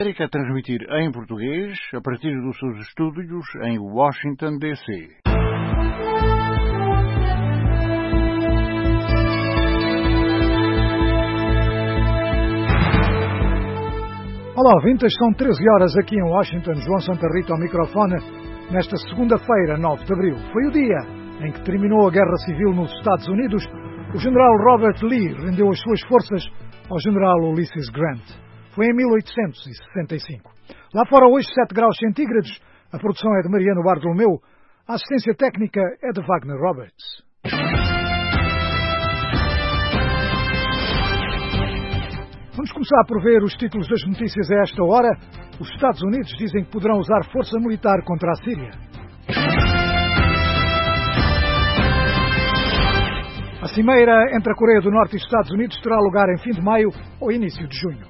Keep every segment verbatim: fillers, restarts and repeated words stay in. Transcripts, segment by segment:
América a transmitir em português a partir dos seus estúdios em Washington, D C. Olá, ouvintes, são treze horas aqui em Washington. João Santa Rita ao microfone nesta segunda-feira, nove de abril. Foi o dia em que terminou a Guerra Civil nos Estados Unidos. O general Robert Lee rendeu as suas forças ao general Ulysses Grant. Foi em mil oitocentos e sessenta e cinco. Lá fora hoje sete graus centígrados. A produção é de Mariano Bartolomeu. A assistência técnica é de Wagner Roberts. Vamos começar por ver os títulos das notícias a esta hora. Os Estados Unidos dizem que poderão usar força militar contra a Síria. A cimeira entre a Coreia do Norte e os Estados Unidos terá lugar em fim de maio ou início de junho.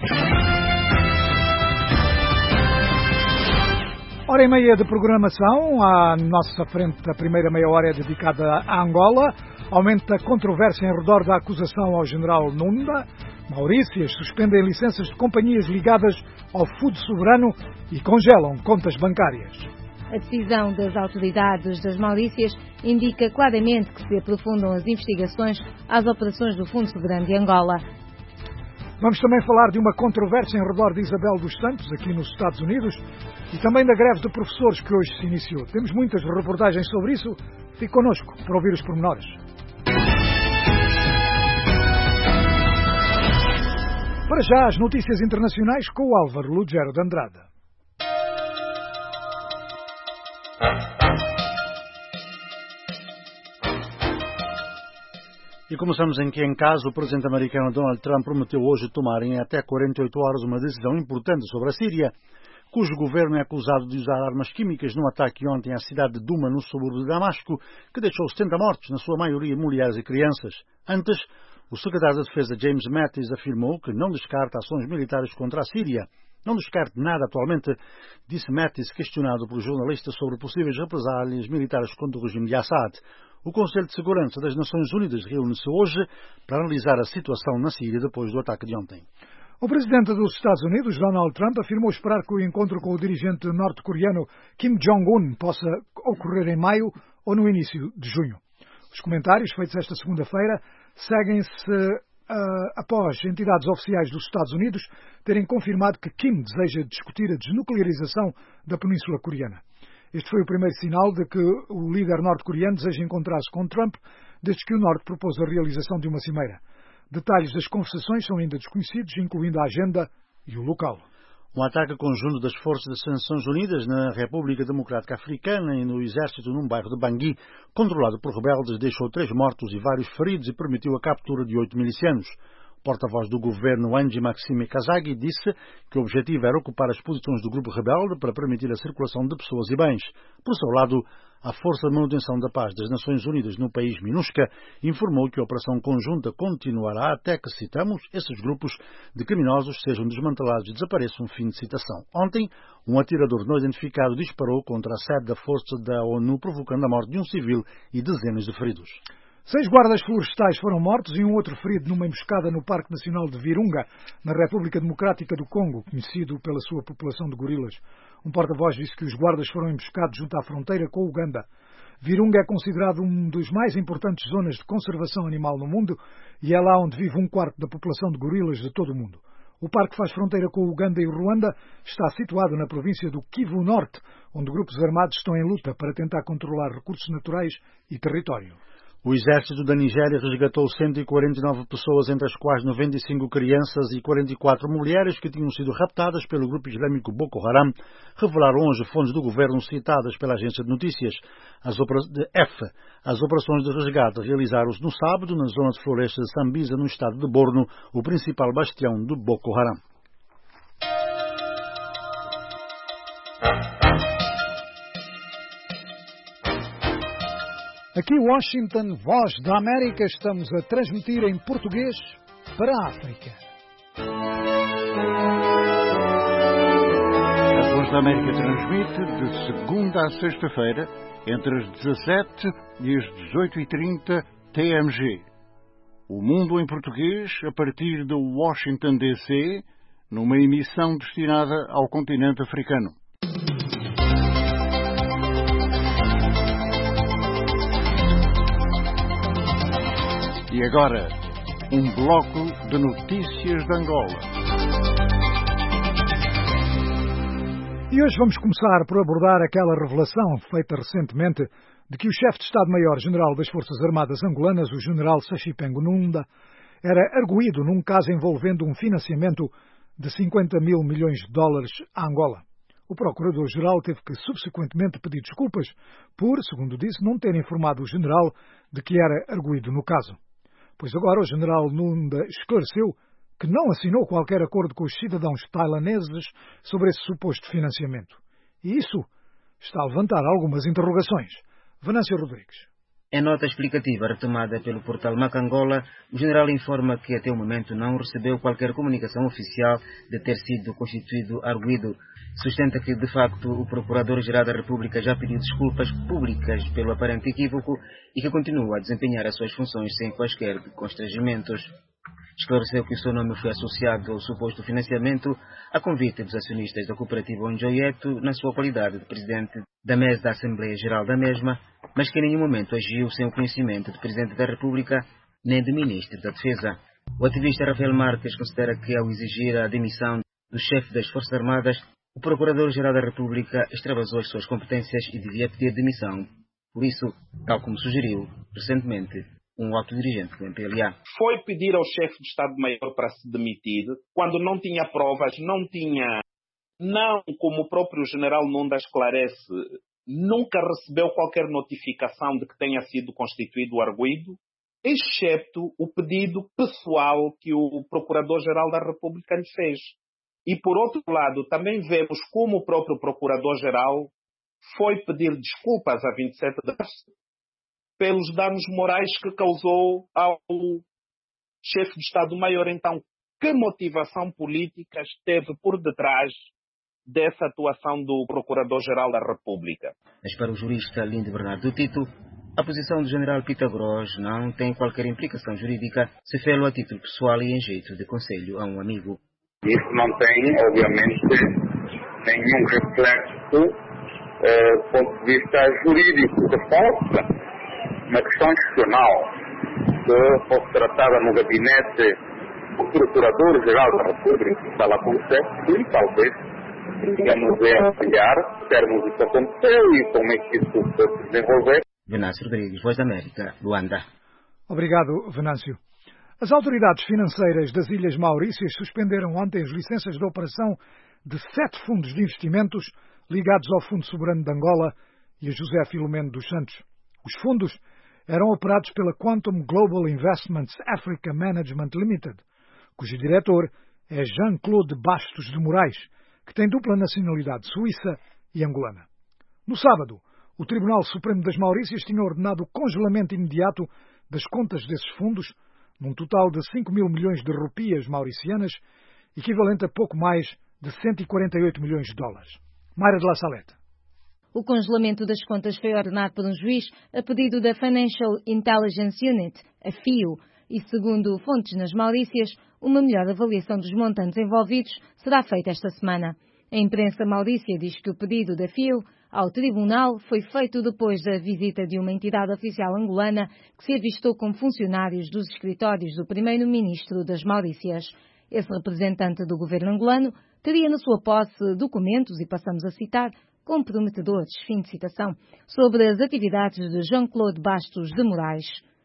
Hora e meia de programação. À nossa frente, a primeira meia hora é dedicada a Angola. Aumenta a controvérsia em redor da acusação ao general Nunda. Maurícias suspendem licenças de companhias ligadas ao Fundo Soberano e congelam contas bancárias. A decisão das autoridades das Maurícias indica claramente que se aprofundam as investigações às operações do Fundo Soberano de Angola. Vamos também falar de uma controvérsia em redor de Isabel dos Santos, aqui nos Estados Unidos, e também da greve de professores que hoje se iniciou. Temos muitas reportagens sobre isso. Fique connosco para ouvir os pormenores. Para já, as notícias internacionais com o Álvaro Lugero de Andrade. E começamos em que, em casa, o presidente americano Donald Trump prometeu hoje tomar em até quarenta e oito horas uma decisão importante sobre a Síria, cujo governo é acusado de usar armas químicas num ataque ontem à cidade de Duma, no subúrbio de Damasco, que deixou setenta mortos, na sua maioria mulheres e crianças. Antes, o secretário da Defesa James Mattis afirmou que não descarta ações militares contra a Síria. Não descarte nada atualmente, disse Mattis, questionado por jornalistas sobre possíveis represálias militares contra o regime de Assad. O Conselho de Segurança das Nações Unidas reúne-se hoje para analisar a situação na Síria depois do ataque de ontem. O presidente dos Estados Unidos, Donald Trump, afirmou esperar que o encontro com o dirigente norte-coreano Kim Jong-un possa ocorrer em maio ou no início de junho. Os comentários feitos esta segunda-feira seguem-se uh, após entidades oficiais dos Estados Unidos terem confirmado que Kim deseja discutir a desnuclearização da Península Coreana. Este foi o primeiro sinal de que o líder norte-coreano deseja encontrar-se com Trump desde que o Norte propôs a realização de uma cimeira. Detalhes das conversações são ainda desconhecidos, incluindo a agenda e o local. Um ataque conjunto das forças das Nações Unidas na República Democrática Africana e no exército num bairro de Bangui, controlado por rebeldes, deixou três mortos e vários feridos e permitiu a captura de oito milicianos. O porta-voz do governo, Angie Maxime Kazagi, disse que o objetivo era ocupar as posições do grupo rebelde para permitir a circulação de pessoas e bens. Por seu lado, a Força de Manutenção da Paz das Nações Unidas no país MINUSCA informou que a operação conjunta continuará até que, citamos, esses grupos de criminosos sejam desmantelados e desapareçam. Fim de citação. Ontem, um atirador não identificado disparou contra a sede da Força da ONU, provocando a morte de um civil e dezenas de feridos. Seis guardas florestais foram mortos e um outro ferido numa emboscada no Parque Nacional de Virunga, na República Democrática do Congo, conhecido pela sua população de gorilas. Um porta-voz disse que os guardas foram emboscados junto à fronteira com o Uganda. Virunga é considerado um dos mais importantes zonas de conservação animal no mundo e é lá onde vive um quarto da população de gorilas de todo o mundo. O parque faz fronteira com o Uganda e o Ruanda, está situado na província do Kivu Norte, onde grupos armados estão em luta para tentar controlar recursos naturais e território. O exército da Nigéria resgatou cento e quarenta e nove pessoas, entre as quais noventa e cinco crianças e quarenta e quatro mulheres que tinham sido raptadas pelo grupo islâmico Boko Haram, revelaram hoje fontes do governo citadas pela agência de notícias as de F. As operações de resgate realizaram-se no sábado na zona de floresta de Sambisa, no estado de Borno, o principal bastião do Boko Haram. Aqui Washington, Voz da América, estamos a transmitir em português para a África. A Voz da América transmite de segunda a sexta-feira, entre as dezassete e as dezoito e trinta T M G. O mundo em português a partir de Washington, D C, numa emissão destinada ao continente africano. E agora, um bloco de notícias de Angola. E hoje vamos começar por abordar aquela revelação feita recentemente de que o chefe de Estado-Maior-General das Forças Armadas angolanas, o general Sachipeng Nunda, era arguido num caso envolvendo um financiamento de cinquenta mil milhões de dólares a Angola. O Procurador-Geral teve que subsequentemente pedir desculpas por, segundo disse, não ter informado o general de que era arguido no caso. Pois agora o general Nunda esclareceu que não assinou qualquer acordo com os cidadãos tailaneses sobre esse suposto financiamento. E isso está a levantar algumas interrogações. Venâncio Rodrigues. Em nota explicativa retomada pelo portal Macangola, o general informa que até o momento não recebeu qualquer comunicação oficial de ter sido constituído arguido. Sustenta que, de facto, o Procurador-Geral da República já pediu desculpas públicas pelo aparente equívoco e que continua a desempenhar as suas funções sem quaisquer constrangimentos. Esclareceu que o seu nome foi associado ao suposto financiamento a convite dos acionistas da cooperativa Onjoieto na sua qualidade de presidente da mesa da Assembleia Geral da mesma, mas que em nenhum momento agiu sem o conhecimento do Presidente da República nem do Ministro da Defesa. O ativista Rafael Marques considera que, ao exigir a demissão do chefe das Forças Armadas, o Procurador-Geral da República extravasou as suas competências e devia pedir demissão. Por isso, tal como sugeriu recentemente um alto dirigente do M P L A. Foi pedir ao chefe de Estado-Maior para se demitir, quando não tinha provas, não tinha, não, como o próprio general Nunda esclarece, nunca recebeu qualquer notificação de que tenha sido constituído o arguido, excepto o pedido pessoal que o Procurador-Geral da República lhe fez. E, por outro lado, também vemos como o próprio Procurador-Geral foi pedir desculpas a vinte e sete de março pelos danos morais que causou ao chefe de Estado-Maior. Então, que motivação política esteve por detrás dessa atuação do Procurador-Geral da República? Mas para o jurista Lindo Bernardo Tito, a posição do general Pitagros não tem qualquer implicação jurídica se fê-lo a título pessoal e em jeito de conselho a um amigo. Isso não tem, obviamente, nenhum reflexo eh, do ponto de vista jurídico que possa. Uma questão institucional que fosse tratada no gabinete do Procurador-Geral da República, que está lá com o chefe, e talvez digamos é avaliar termos isso aconteceu e como é que isso pode se desenvolver. Venâncio Rodrigues, Voz da América, Luanda. Obrigado, Venâncio. As autoridades financeiras das Ilhas Maurícias suspenderam ontem as licenças de operação de sete fundos de investimentos ligados ao Fundo Soberano de Angola e a José Filomeno dos Santos. Os fundos eram operados pela Quantum Global Investments Africa Management Limited, cujo diretor é Jean-Claude Bastos de Moraes, que tem dupla nacionalidade suíça e angolana. No sábado, o Tribunal Supremo das Maurícias tinha ordenado o congelamento imediato das contas desses fundos, num total de cinco mil milhões de rupias mauricianas, equivalente a pouco mais de cento e quarenta e oito milhões de dólares. Mayra de la Salete. O congelamento das contas foi ordenado por um juiz a pedido da Financial Intelligence Unit, a F I U, e segundo fontes nas Maurícias, uma melhor avaliação dos montantes envolvidos será feita esta semana. A imprensa maurícia diz que o pedido da F I U ao tribunal foi feito depois da visita de uma entidade oficial angolana que se avistou como funcionários dos escritórios do primeiro-ministro das Maurícias. Esse representante do governo angolano teria na sua posse documentos, e passamos a citar, comprometedores, fim de citação, sobre as atividades de Jean-Claude Bastos de Moraes.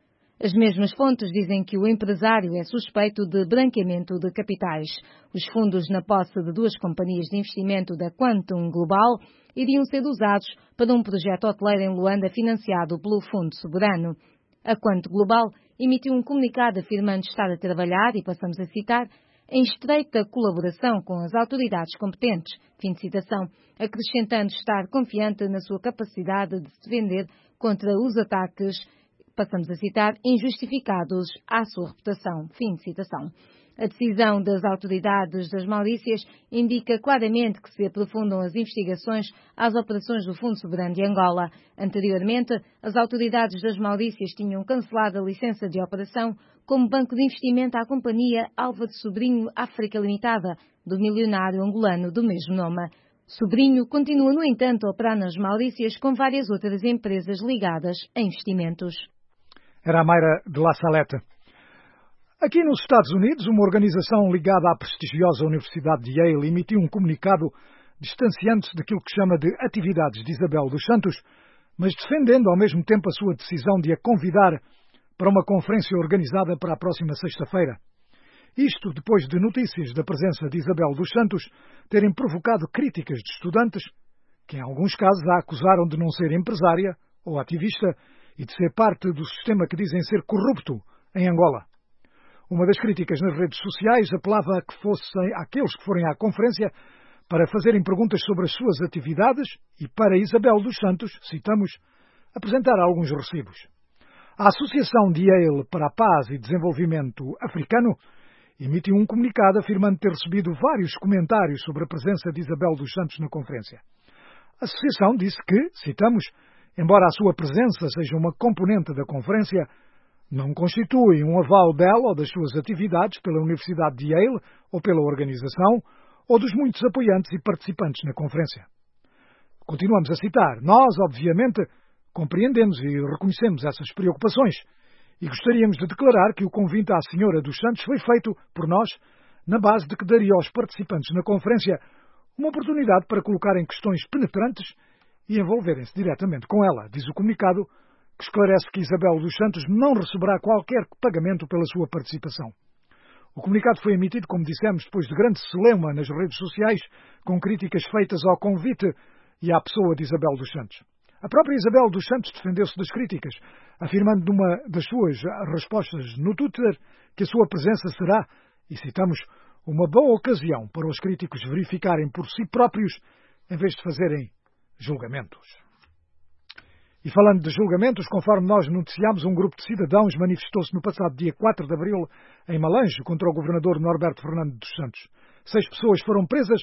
As mesmas fontes dizem que o empresário é suspeito de branqueamento de capitais. Os fundos na posse de duas companhias de investimento da Quantum Global iriam ser usados para um projeto hoteleiro em Luanda financiado pelo Fundo Soberano. A Quantum Global emitiu um comunicado afirmando estar a trabalhar, e passamos a citar, em estreita colaboração com as autoridades competentes, fim de citação, acrescentando estar confiante na sua capacidade de se defender contra os ataques, passamos a citar, injustificados à sua reputação, fim de citação. A decisão das autoridades das Maurícias indica claramente que se aprofundam as investigações às operações do Fundo Soberano de Angola. Anteriormente, as autoridades das Maurícias tinham cancelado a licença de operação como banco de investimento à companhia Álvares Sobrinho África Limitada, do milionário angolano do mesmo nome. Sobrinho continua, no entanto, a operar nas Maurícias com várias outras empresas ligadas a investimentos. Era a Mayra de La Salette. Aqui nos Estados Unidos, uma organização ligada à prestigiosa Universidade de Yale emitiu um comunicado distanciando-se daquilo que chama de atividades de Isabel dos Santos, mas defendendo ao mesmo tempo a sua decisão de a convidar para uma conferência organizada para a próxima sexta-feira. Isto depois de notícias da presença de Isabel dos Santos terem provocado críticas de estudantes que, em alguns casos, a acusaram de não ser empresária ou ativista e de ser parte do sistema que dizem ser corrupto em Angola. Uma das críticas nas redes sociais apelava a que fossem aqueles que forem à conferência para fazerem perguntas sobre as suas atividades e para Isabel dos Santos, citamos, apresentar alguns recibos. A Associação de Yale para a Paz e Desenvolvimento Africano emitiu um comunicado afirmando ter recebido vários comentários sobre a presença de Isabel dos Santos na conferência. A associação disse que, citamos, embora a sua presença seja uma componente da conferência, não constitui um aval dela ou das suas atividades pela Universidade de Yale ou pela organização ou dos muitos apoiantes e participantes na conferência. Continuamos a citar. Nós, obviamente, compreendemos e reconhecemos essas preocupações e gostaríamos de declarar que o convite à Senhora dos Santos foi feito por nós na base de que daria aos participantes na conferência uma oportunidade para colocarem questões penetrantes e envolverem-se diretamente com ela, diz o comunicado, que esclarece que Isabel dos Santos não receberá qualquer pagamento pela sua participação. O comunicado foi emitido, como dissemos, depois de grande celeuma nas redes sociais, com críticas feitas ao convite e à pessoa de Isabel dos Santos. A própria Isabel dos Santos defendeu-se das críticas, afirmando numa das suas respostas no Twitter que a sua presença será, e citamos, uma boa ocasião para os críticos verificarem por si próprios, em vez de fazerem julgamentos. E falando de julgamentos, conforme nós noticiámos, um grupo de cidadãos manifestou-se no passado dia quatro de abril em Malange contra o governador Norberto Fernando dos Santos. Seis pessoas foram presas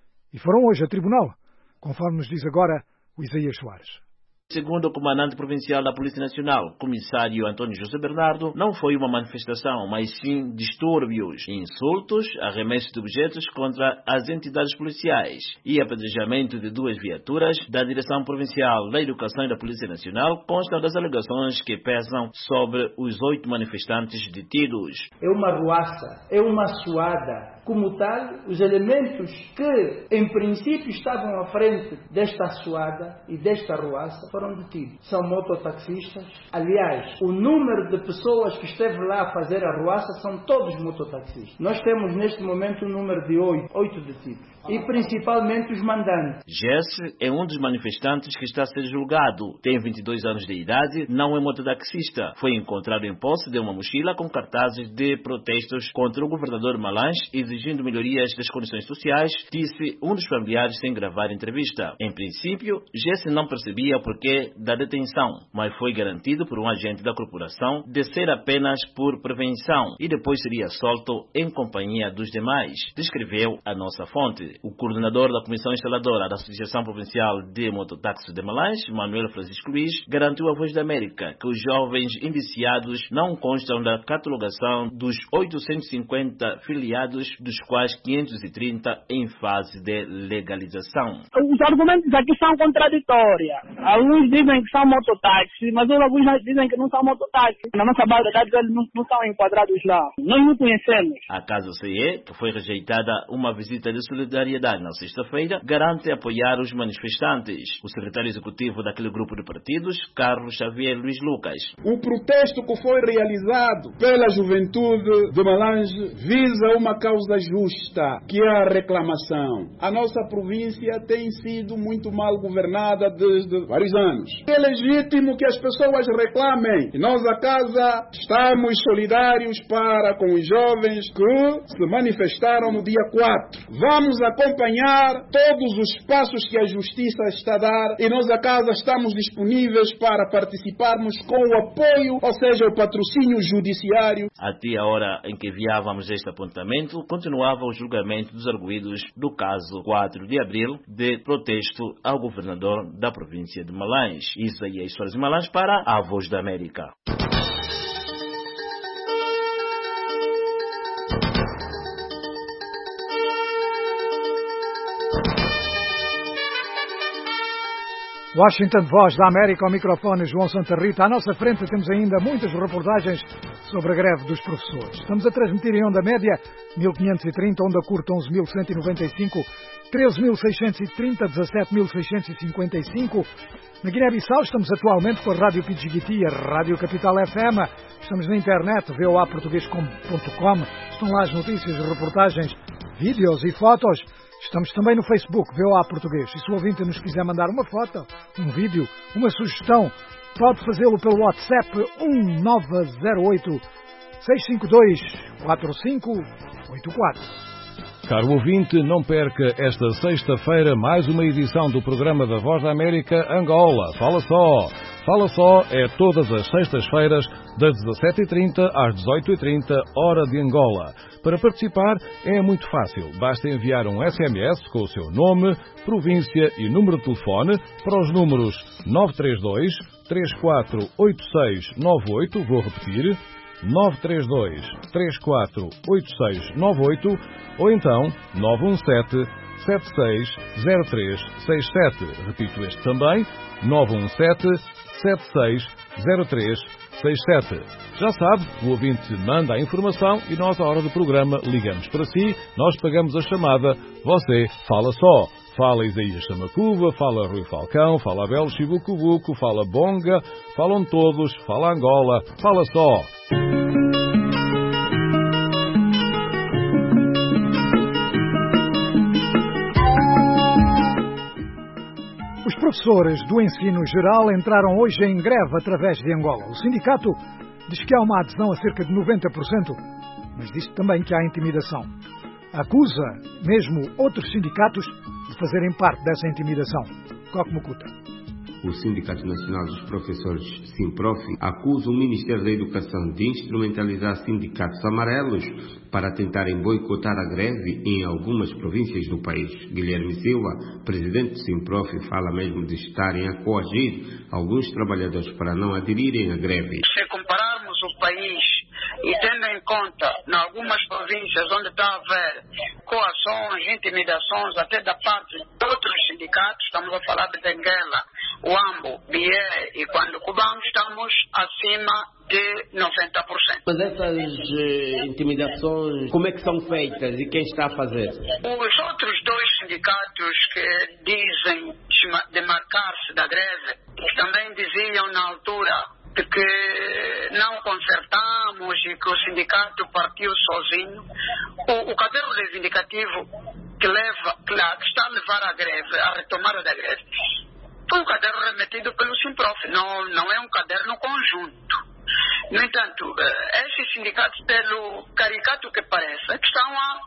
e foram hoje a tribunal, conforme nos diz agora o Isaías Soares. Segundo o comandante provincial da Polícia Nacional, comissário Antônio José Bernardo, não foi uma manifestação, mas sim distúrbios, insultos, arremessos de objetos contra as entidades policiais e apedrejamento de duas viaturas da Direção Provincial da Educação e da Polícia Nacional constam das alegações que pesam sobre os oito manifestantes detidos. É uma ruaça, é uma suada. Como tal, os elementos que, em princípio, estavam à frente desta suada e desta ruaça foram detidos. São mototaxistas. Aliás, o número de pessoas que esteve lá a fazer a ruaça são todos mototaxistas. Nós temos, neste momento, um número de oito, oito detidos. E, principalmente, os mandantes. Jesse é um dos manifestantes que está a ser julgado. Tem vinte e dois anos de idade, não é mototaxista. Foi encontrado em posse de uma mochila com cartazes de protestos contra o governador Malange, exigindo melhorias das condições sociais, disse um dos familiares sem gravar entrevista. Em princípio, Jesse não percebia o porquê da detenção, mas foi garantido por um agente da corporação de ser apenas por prevenção e depois seria solto em companhia dos demais, descreveu a nossa fonte. O coordenador da Comissão Instaladora da Associação Provincial de Mototáxi de Malange, Manuel Francisco Luiz, garantiu à Voz da América que os jovens indiciados não constam da catalogação dos oitocentos e cinquenta filiados, dos quais quinhentos e trinta em fase de legalização. Os argumentos aqui são contraditórios. Alguns dizem que são mototáxis, mas alguns dizem que não são mototáxis. Na nossa base de dados eles não, não são enquadrados lá. Nós não conhecemos. A Casa C E, que foi rejeitada uma visita de solidariedade na sexta-feira, garante apoiar os manifestantes. O secretário executivo daquele grupo de partidos, Carlos Xavier Luiz Lucas. O protesto que foi realizado pela juventude de Malange visa uma causa justa, que é a reclamação. A nossa província tem sido muito mal governada desde vários anos. É legítimo que as pessoas reclamem. E nós, a Casa, estamos solidários para com os jovens que se manifestaram no dia quatro. Vamos acompanhar todos os passos que a Justiça está a dar e nós, a Casa, estamos disponíveis para participarmos com o apoio, ou seja, o patrocínio judiciário. Até a hora em que enviávamos este apontamento, continuava o julgamento dos arguidos do caso quatro de abril de protesto ao governador da província de Malange. Isaías Soares de Malange para a Voz da América. Washington, Voz da América, ao microfone João Santa Rita. À nossa frente temos ainda muitas reportagens sobre a greve dos professores. Estamos a transmitir em onda média mil quinhentos e trinta, onda curta onze mil cento e noventa e cinco, treze mil seiscentos e trinta, dezassete mil seiscentos e cinquenta e cinco. Na Guiné-Bissau estamos atualmente com a Rádio Pidjigiti e a Rádio Capital F M. Estamos na internet, v o a português ponto com. Estão lá as notícias, reportagens, vídeos e fotos. Estamos também no Facebook, V O A Português. E se o ouvinte nos quiser mandar uma foto, um vídeo, uma sugestão, pode fazê-lo pelo WhatsApp um nove zero oito, seis cinco dois, quatro cinco oito quatro. Caro ouvinte, não perca esta sexta-feira mais uma edição do programa da Voz da América Angola. Fala só! Fala só é todas as sextas-feiras, das dezassete e trinta às dezoito e trinta, hora de Angola. Para participar é muito fácil. Basta enviar um S M S com o seu nome, província e número de telefone para os números nove três dois, três quatro oito seis nove oito, vou repetir, nove três dois, três quatro oito seis nove oito, ou então nove um sete, sete seis zero três seis sete. Repito este também, nove um sete, sete seis zero três seis sete. Já sabe, o ouvinte manda a informação e nós, à hora do programa, ligamos para si, nós pagamos a chamada, você fala só. Fala Isaías Samacuba, fala Rui Falcão, fala Abel Chibucubuco, fala Bonga, falam todos, fala Angola, fala só. Os professores do ensino geral entraram hoje em greve através de Angola. O sindicato diz que há uma adesão a cerca de noventa por cento, mas diz também que há intimidação. Acusa mesmo outros sindicatos de fazerem parte dessa intimidação. Coque Mucuta. O Sindicato Nacional dos Professores, SINPROF, acusa o Ministério da Educação de instrumentalizar sindicatos amarelos para tentarem boicotar a greve em algumas províncias do país. Guilherme Silva, presidente do SINPROF, fala mesmo de estarem a coagir alguns trabalhadores para não aderirem à greve. Se compararmos o país e tendo em conta, em algumas províncias onde está a haver coações, intimidações, até da parte de outros sindicatos, estamos a falar de Benguela, Uambo, Bié e Quando-Cubão, estamos acima de noventa por cento. Mas essas uh, intimidações, como é que são feitas e quem está a fazer? Os outros dois sindicatos que dizem demarcar-se da greve, que também diziam na altura de que não consertamos e que o sindicato partiu sozinho, o, o caderno reivindicativo que, leva, que está a levar a greve, a retomada da greve, foi um caderno remetido pelo SINPROF, não, não é um caderno conjunto. No entanto, esses sindicatos, pelo caricato que parece, estão a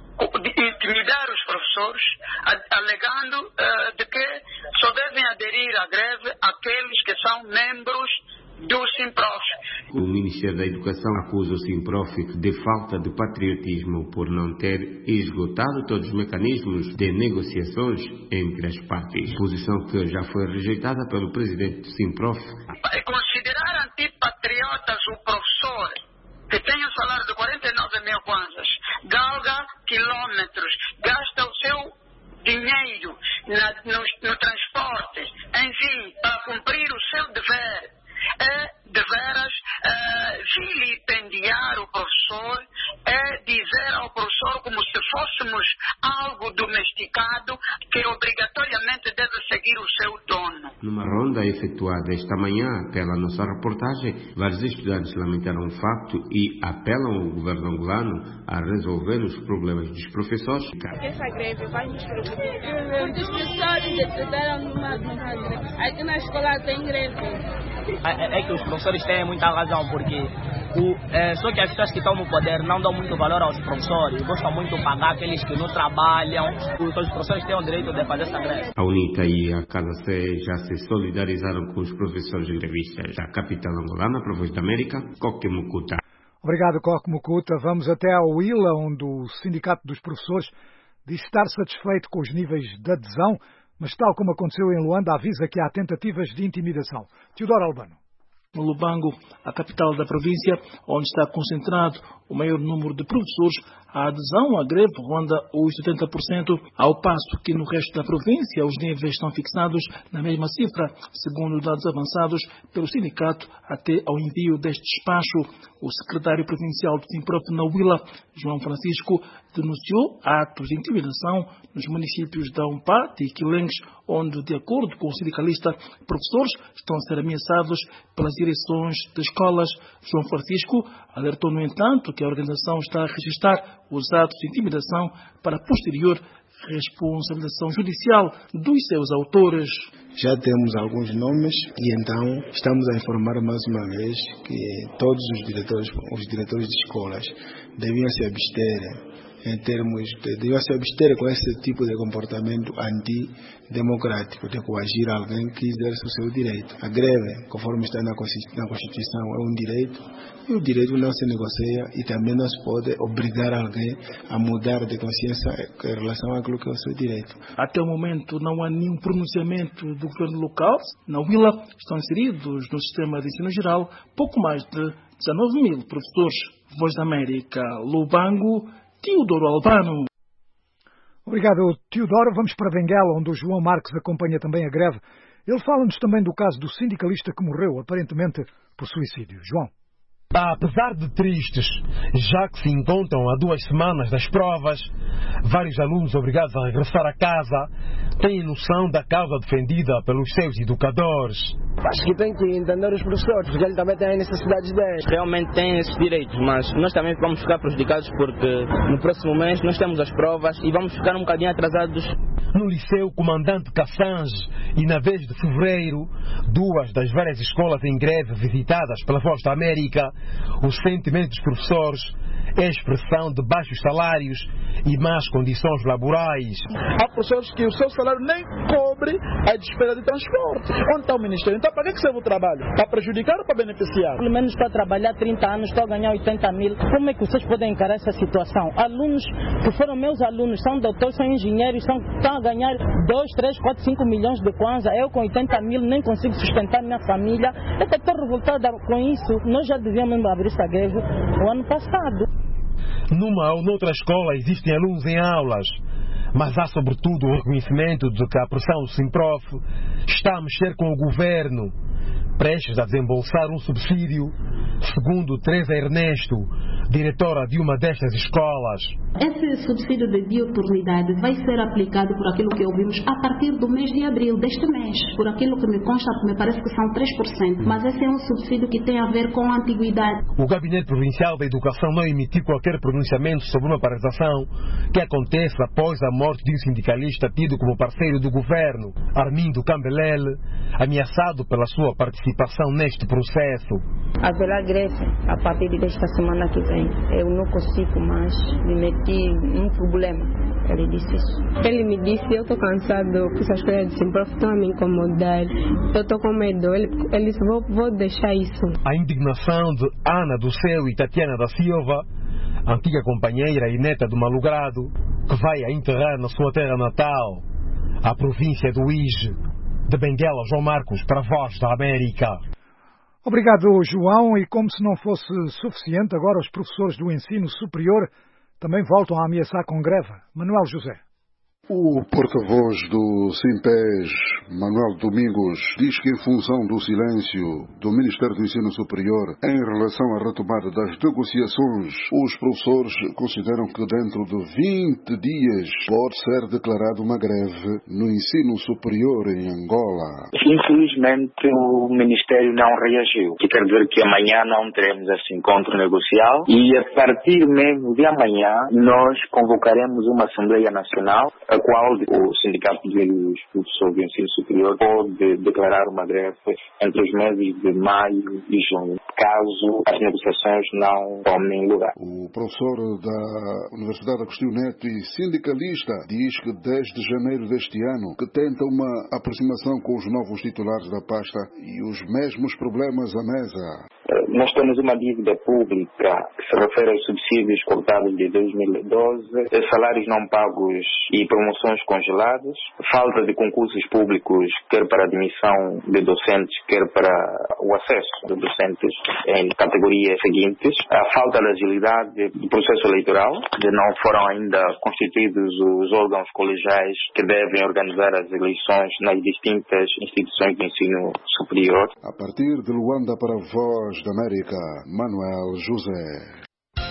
intimidar os professores, alegando uh, de que só devem aderir à greve aqueles que são membros do SINPROF. O Ministério da Educação acusa o SINPROF de falta de patriotismo por não ter esgotado todos os mecanismos de negociações entre as partes, posição que já foi rejeitada pelo presidente do SINPROF. Considerar antipatriotas o professor que tem um salário de quarenta e nove mil kwanzas, galga quilômetros, gasta o seu dinheiro na, no, no transporte, enfim, para cumprir o seu dever, é de veras é, vilipendiar o professor, é dizer ao professor como se fôssemos algo domesticado que obrigatoriamente deve seguir o seu dono. Numa ronda efetuada esta manhã pela nossa reportagem, vários estudantes lamentaram o facto e apelam ao governo angolano a resolver os problemas dos professores. Essa greve vai nos prejudicar. Porque os professores decidiram numa greve. Aqui na escola tem greve. É, é que os professores têm muita razão, porque o, é, só que as pessoas que estão no poder não dão muito valor aos professores, gostam muito de pagar aqueles que não trabalham, porque os professores têm o direito de fazer essa greve. A UNITA e a Casa C já se solidarizaram com os professores grevistas da capital angolana, para a Voz da América, Coque Mucuta. Obrigado, Coque Mucuta. Vamos até ao I L A, onde o Sindicato dos Professores diz estar satisfeito com os níveis de adesão, mas tal como aconteceu em Luanda, avisa que há tentativas de intimidação. Teodoro Albano. no Lubango, a capital da província, onde está concentrado o maior número de professores, a adesão à greve ronda os setenta por cento, ao passo que no resto da província os níveis estão fixados na mesma cifra, segundo dados avançados pelo sindicato até ao envio deste despacho. O secretário provincial do Simprof na Huila, João Francisco, denunciou atos de intimidação nos municípios da Umpate e Quilengues, onde, de acordo com o sindicalista, professores estão a ser ameaçados pelas direções de escolas. João Francisco alertou, no entanto, que a organização está a registrar os atos de intimidação para posterior responsabilização judicial dos seus autores. Já temos alguns nomes e então estamos a informar mais uma vez que todos os diretores, os diretores de escolas deviam se abster em termos de, deviam se abster com esse tipo de comportamento antidemocrático, de coagir alguém que exerce o seu direito. A greve, conforme está na Constituição, é um direito e o direito não se negocia e também não se pode obrigar alguém a mudar de consciência em relação àquilo que é o seu direito. Até o momento não há nenhum pronunciamento do governo local. Na Huila estão inseridos no sistema de ensino geral pouco mais de dezanove mil professores. Voz da América, Lubango, Teodoro Albano. Obrigado, Teodoro. Vamos para Benguela, onde o João Marques acompanha também a greve. Ele fala-nos também do caso do sindicalista que morreu, aparentemente por suicídio. João. Apesar de tristes, já que se encontram há duas semanas das provas, vários alunos obrigados a regressar a casa têm noção da causa defendida pelos seus educadores. Acho que tem que entender os professores, porque eles também têm necessidades deles. Realmente têm esses direitos, mas nós também vamos ficar prejudicados porque no próximo mês nós temos as provas e vamos ficar um bocadinho atrasados. No Liceu Comandante Cassange e na vez de fevereiro, duas das várias escolas em greve visitadas pela Voz da América, o sentimento dos professores é a expressão de baixos salários e más condições laborais. Há professores que o seu salário nem cobre a despesa de transporte. Onde está o Ministério? Então, para que serve o trabalho? Para prejudicar ou para beneficiar? Pelo menos para trabalhar trinta anos, estou a ganhar oitenta mil. Como é que vocês podem encarar essa situação? Alunos que foram meus alunos, são doutores, são engenheiros, são, estão a ganhar dois, três, quatro, cinco milhões de kwanza. Eu com oitenta mil nem consigo sustentar minha família. Eu estou revoltada com isso. Nós já devíamos abrir essa greve o ano passado. Numa ou noutra escola existem alunos em aulas, mas há sobretudo o reconhecimento de que a pressão do Simprof está a mexer com o governo, prestes a desembolsar um subsídio, segundo Teresa Ernesto, diretora de uma destas escolas. Esse subsídio de diutilidade vai ser aplicado por aquilo que ouvimos a partir do mês de abril deste mês, por aquilo que me consta, me parece que são três por cento, mas esse é um subsídio que tem a ver com a antiguidade. O Gabinete Provincial da Educação não emitiu qualquer pronunciamento sobre uma paralisação que acontece após a morte de um sindicalista tido como parceiro do governo, Armindo Cambelele, ameaçado pela sua participação neste processo. Haverá greve a partir desta semana que vem. Eu não consigo mais me meter num problema. Ele disse isso. Ele me disse, eu estou cansado que essas coisas de Simprof estão a me incomodar. Eu estou com medo. Ele, ele disse, vou, vou deixar isso. A indignação de Ana do Céu e Tatiana da Silva, antiga companheira e neta do malogrado, que vai a enterrar na sua terra natal, a província do Ige. De Benguela, João Marcos, para a Voz da América. Obrigado, João. E como se não fosse suficiente, agora os professores do ensino superior também voltam a ameaçar com greve. Manuel José. O porta-voz do Simpes, Manuel Domingos, diz que em função do silêncio do Ministério do Ensino Superior em relação à retomada das negociações, os professores consideram que dentro de vinte dias pode ser declarada uma greve no ensino superior em Angola. Infelizmente o Ministério não reagiu, que quer dizer que amanhã não teremos esse encontro negocial e a partir mesmo de amanhã nós convocaremos uma Assembleia Nacional a qual o Sindicato dos Professores do Ensino Superior pode declarar uma greve entre os meses de maio e junho, caso as negociações não tomem lugar. O professor da Universidade Agostinho Neto e sindicalista diz que desde janeiro deste ano que tenta uma aproximação com os novos titulares da pasta e os mesmos problemas à mesa. Nós temos uma dívida pública que se refere aos subsídios cortados de dois mil e doze, salários não pagos e promoções congeladas, falta de concursos públicos, quer para a admissão de docentes, quer para o acesso de docentes em categorias seguintes, a falta de agilidade do processo eleitoral, de não foram ainda constituídos os órgãos colegiais que devem organizar as eleições nas distintas instituições de ensino superior. A partir de Luanda para a Voz da América, Manuel José.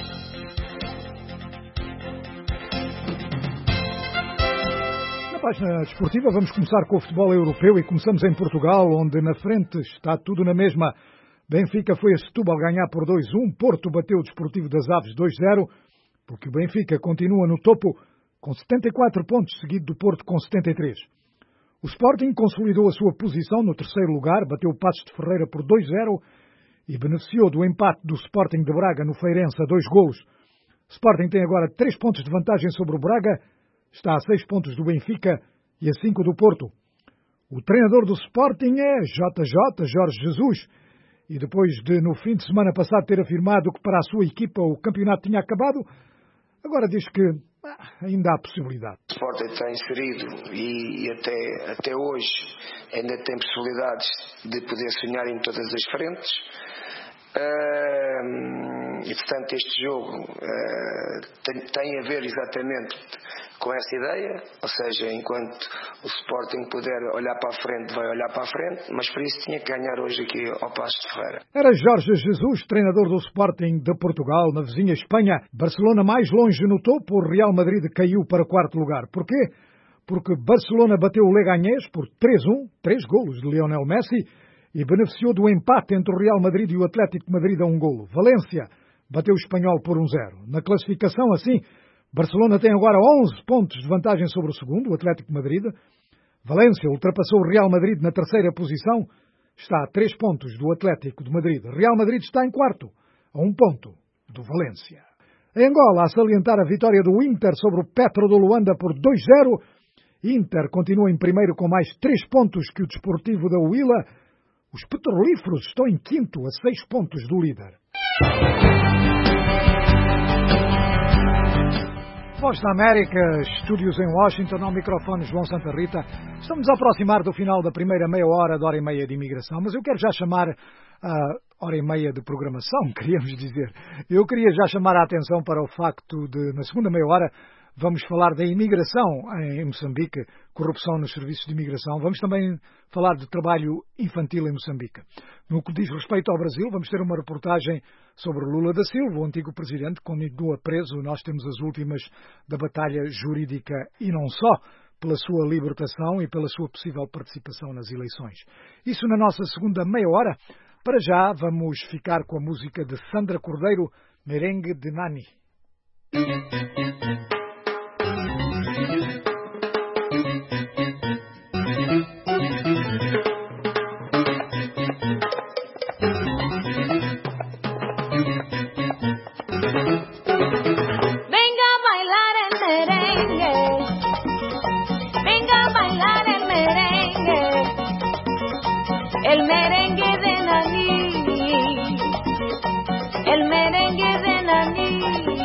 Na página desportiva vamos começar com o futebol europeu e começamos em Portugal, onde na frente está tudo na mesma. Benfica foi a Setúbal ganhar por dois a um, Porto bateu o Desportivo das Aves dois a zero, porque o Benfica continua no topo com setenta e quatro pontos, seguido do Porto com setenta e três. O Sporting consolidou a sua posição no terceiro lugar, bateu o Passos de Ferreira por dois a zero e beneficiou do empate do Sporting de Braga no Feirense a dois golos. O Sporting tem agora três pontos de vantagem sobre o Braga, está a seis pontos do Benfica e a cinco do Porto. O treinador do Sporting é J J, Jorge Jesus, e depois de, no fim de semana passado, ter afirmado que para a sua equipa o campeonato tinha acabado, agora diz que ah, ainda há possibilidade. O Sporting está inserido e, e até, até hoje ainda tem possibilidades de poder sonhar em todas as frentes. Uh, e portanto este jogo uh, tem, tem a ver exatamente com essa ideia, ou seja, enquanto o Sporting puder olhar para a frente, vai olhar para a frente, mas por isso tinha que ganhar hoje aqui ao Passos de Ferreira. Era Jorge Jesus, treinador do Sporting de Portugal, na vizinha Espanha. Barcelona mais longe no topo, o Real Madrid caiu para o quarto lugar. Porquê? Porque Barcelona bateu o Leganés por três a um, três golos de Lionel Messi, e beneficiou do empate entre o Real Madrid e o Atlético de Madrid a um golo. Valência bateu o Espanhol por um a zero. Na classificação, assim, Barcelona tem agora onze pontos de vantagem sobre o segundo, o Atlético de Madrid. Valência ultrapassou o Real Madrid na terceira posição, está a três pontos do Atlético de Madrid. Real Madrid está em quarto, a um ponto do Valência. Em Angola, a salientar a vitória do Inter sobre o Petro do Luanda por dois a zero. Inter continua em primeiro com mais três pontos que o Desportivo da Huila. Os petrolíferos estão em quinto, a seis pontos do líder. Voz da América, estúdios em Washington, ao microfone João Santa Rita. Estamos a aproximar do final da primeira meia hora da hora e meia de imigração, mas eu quero já chamar a hora e meia de programação, queríamos dizer. Eu queria já chamar a atenção para o facto de, na segunda meia hora, vamos falar da imigração em Moçambique, corrupção nos serviços de imigração. Vamos também falar de trabalho infantil em Moçambique. No que diz respeito ao Brasil, vamos ter uma reportagem sobre Lula da Silva, o antigo presidente, que continua preso. Nós temos as últimas da batalha jurídica e não só, pela sua libertação e pela sua possível participação nas eleições. Isso na nossa segunda meia hora. Para já, vamos ficar com a música de Sandra Cordeiro, Merengue de Nani. El merengue de Nani, el merengue de Nani.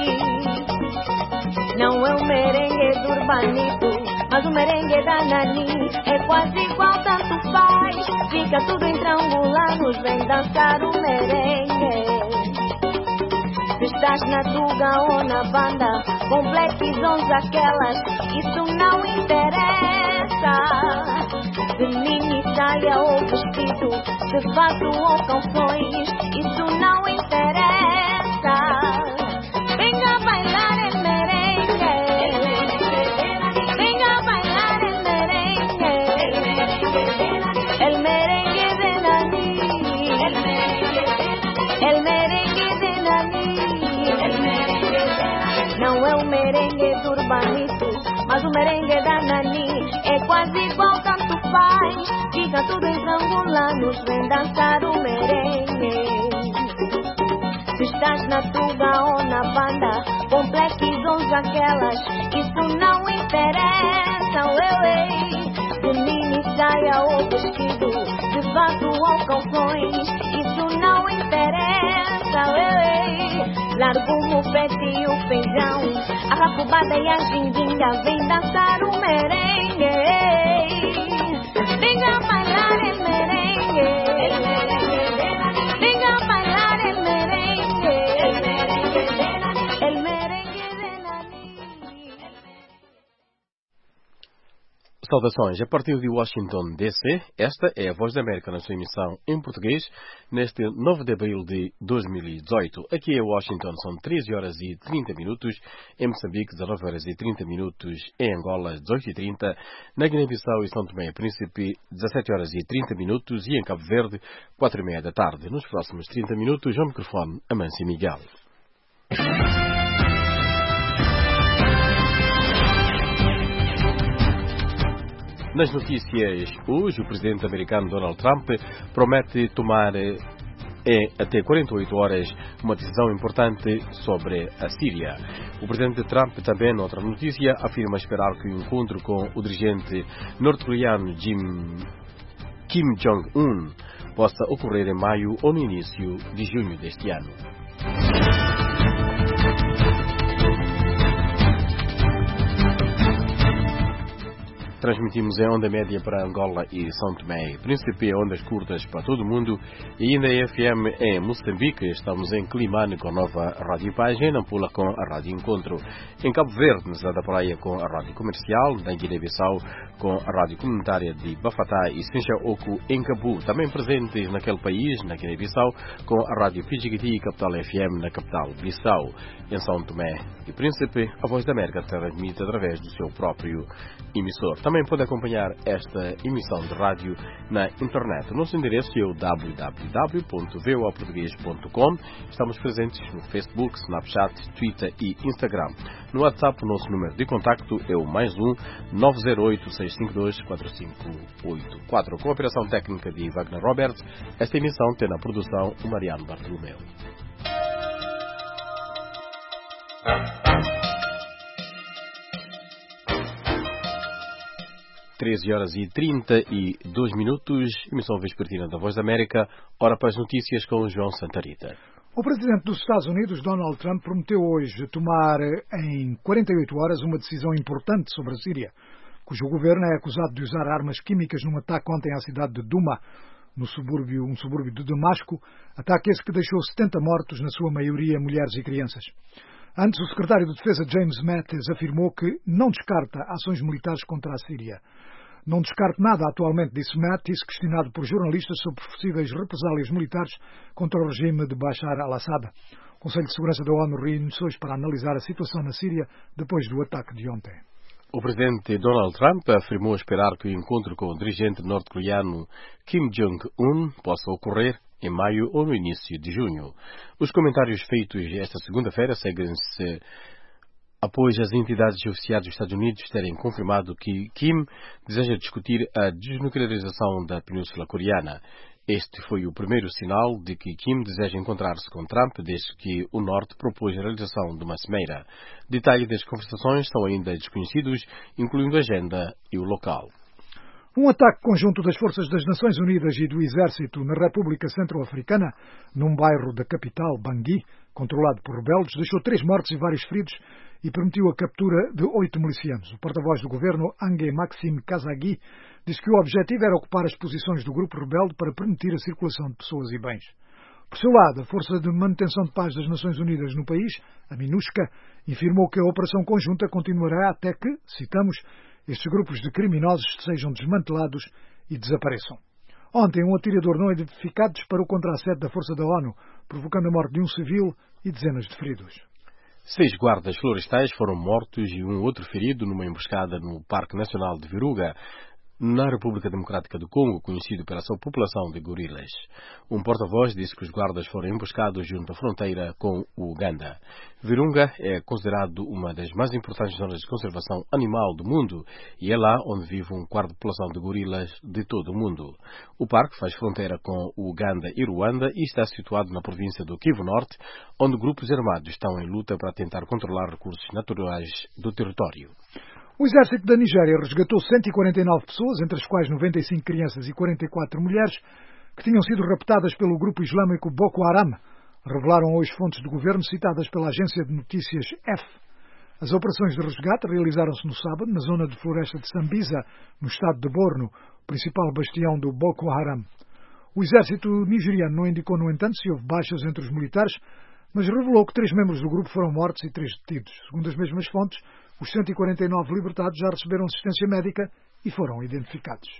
Não é um merengue do urbanito, mas o merengue da Nani é quase igual, tanto faz. Fica tudo em triangulanos, vem dançar o merengue. Se estás na tuga ou na banda, com blackzons aquelas, isso não interessa. De mini saia ou vestido, de fato ou calções, isso não interessa. Venga bailar el merengue, venga bailar el merengue, el merengue de Nani, el merengue de Nani. Não é o merengue do urbanito, mas o merengue da Nani é quase igual, tanto faz. Fica tudo em triangulanos, vem dançar o merengue. Se estás na tuga ou na banda, com blackzons aquelas, isso não interessa. Ué, de mini saia ou vestido, de fato ou calções, isso não interessa. Largo o mufete e o feijão, a rapubada e a ginginha, vem dançar o merengue. Venga a bailar el merengue, venga a bailar el merengue, el merengue de Nani. Saudações. A partir de Washington, D C, esta é a Voz da América na sua emissão em português, neste nove de abril de dois mil e dezoito. Aqui em Washington são treze horas e trinta minutos, em Moçambique dezanove horas e trinta minutos, em Angola dezoito e trinta, na Guiné-Bissau e São Tomé e Príncipe dezassete horas e trinta minutos e em Cabo Verde quatro e meia da tarde. Nos próximos trinta minutos, ao microfone, Amâncio Miguel. Nas notícias hoje, o presidente americano Donald Trump promete tomar em até quarenta e oito horas uma decisão importante sobre a Síria. O presidente Trump também, noutra notícia, afirma esperar que o encontro com o dirigente norte-coreano Kim Jong-un possa ocorrer em maio ou no início de junho deste ano. Transmitimos em onda média para Angola e São Tomé e Príncipe, ondas curtas para todo o mundo e ainda em F M em Moçambique. Estamos em Climane com a nova Rádio Paz, em Nampula com a Rádio Encontro, em Cabo Verde, na cidade da Praia, com a Rádio Comercial, na Guiné-Bissau com a Rádio Comunitária de Bafatá e Sincha-Oco, em Cabu, também presentes naquele país, na Guiné-Bissau, com a Rádio Pijigiti e Capital F M na capital Bissau. Em São Tomé e Príncipe, a Voz da América transmite através do seu próprio emissor. Também pode acompanhar esta emissão de rádio na internet. O nosso endereço é o w w w ponto v o a português ponto com. Estamos presentes no Facebook, Snapchat, Twitter e Instagram. No WhatsApp, o nosso número de contacto é o mais um nove zero oito seis cinco dois quatro cinco oito quatro. Com a operação técnica de Wagner Roberts, esta emissão tem na produção o Mariano Bartolomeu. treze horas e trinta e dois minutos, emissão vespertina da Voz da América, hora para as notícias com o João Santarita. O presidente dos Estados Unidos, Donald Trump, prometeu hoje tomar em quarenta e oito horas uma decisão importante sobre a Síria, cujo governo é acusado de usar armas químicas num ataque ontem à cidade de Douma, no subúrbio, um subúrbio de Damasco, ataque esse que deixou setenta mortos, na sua maioria mulheres e crianças. Antes, o secretário de Defesa James Mattis afirmou que não descarta ações militares contra a Síria. Não descarto nada atualmente, disse Mattis, questionado por jornalistas sobre possíveis represálias militares contra o regime de Bashar al-Assad. O Conselho de Segurança da ONU reúne-se hoje para analisar a situação na Síria depois do ataque de ontem. O presidente Donald Trump afirmou esperar que o encontro com o dirigente norte-coreano Kim Jong-un possa ocorrer em maio ou no início de junho. Os comentários feitos esta segunda-feira seguem-se após as entidades oficiais dos Estados Unidos terem confirmado que Kim deseja discutir a desnuclearização da Península Coreana. Este foi o primeiro sinal de que Kim deseja encontrar-se com Trump desde que o Norte propôs a realização de uma cimeira. Detalhes das conversações são ainda desconhecidos, incluindo a agenda e o local. Um ataque conjunto das Forças das Nações Unidas e do Exército na República Centro-Africana, num bairro da capital, Bangui, controlado por rebeldes, deixou três mortos e vários feridos e permitiu a captura de oito milicianos. O porta-voz do governo, Ange Maxime Kazagui, disse que o objetivo era ocupar as posições do grupo rebelde para permitir a circulação de pessoas e bens. Por seu lado, a Força de Manutenção de Paz das Nações Unidas no país, a MINUSCA, informou que a operação conjunta continuará até que, citamos, estes grupos de criminosos sejam desmantelados e desapareçam. Ontem, um atirador não identificado disparou contra a sede da Força da ONU, provocando a morte de um civil e dezenas de feridos. Seis guardas florestais foram mortos e um outro ferido numa emboscada no Parque Nacional de Virunga, na República Democrática do Congo, conhecido pela sua população de gorilas. Um porta-voz disse que os guardas foram emboscados junto à fronteira com o Uganda. Virunga é considerado uma das mais importantes zonas de conservação animal do mundo e é lá onde vive um quarto da população de gorilas de todo o mundo. O parque faz fronteira com o Uganda e Ruanda e está situado na província do Kivu Norte, onde grupos armados estão em luta para tentar controlar recursos naturais do território. O exército da Nigéria resgatou cento e quarenta e nove pessoas, entre as quais noventa e cinco crianças e quarenta e quatro mulheres, que tinham sido raptadas pelo grupo islâmico Boko Haram, revelaram hoje fontes de governo citadas pela agência de notícias F. As operações de resgate realizaram-se no sábado na zona de floresta de Sambisa, no estado de Borno, principal bastião do Boko Haram. O exército nigeriano não indicou, no entanto, se houve baixas entre os militares, mas revelou que três membros do grupo foram mortos e três detidos. Segundo as mesmas fontes, os cento e quarenta e nove libertados já receberam assistência médica e foram identificados.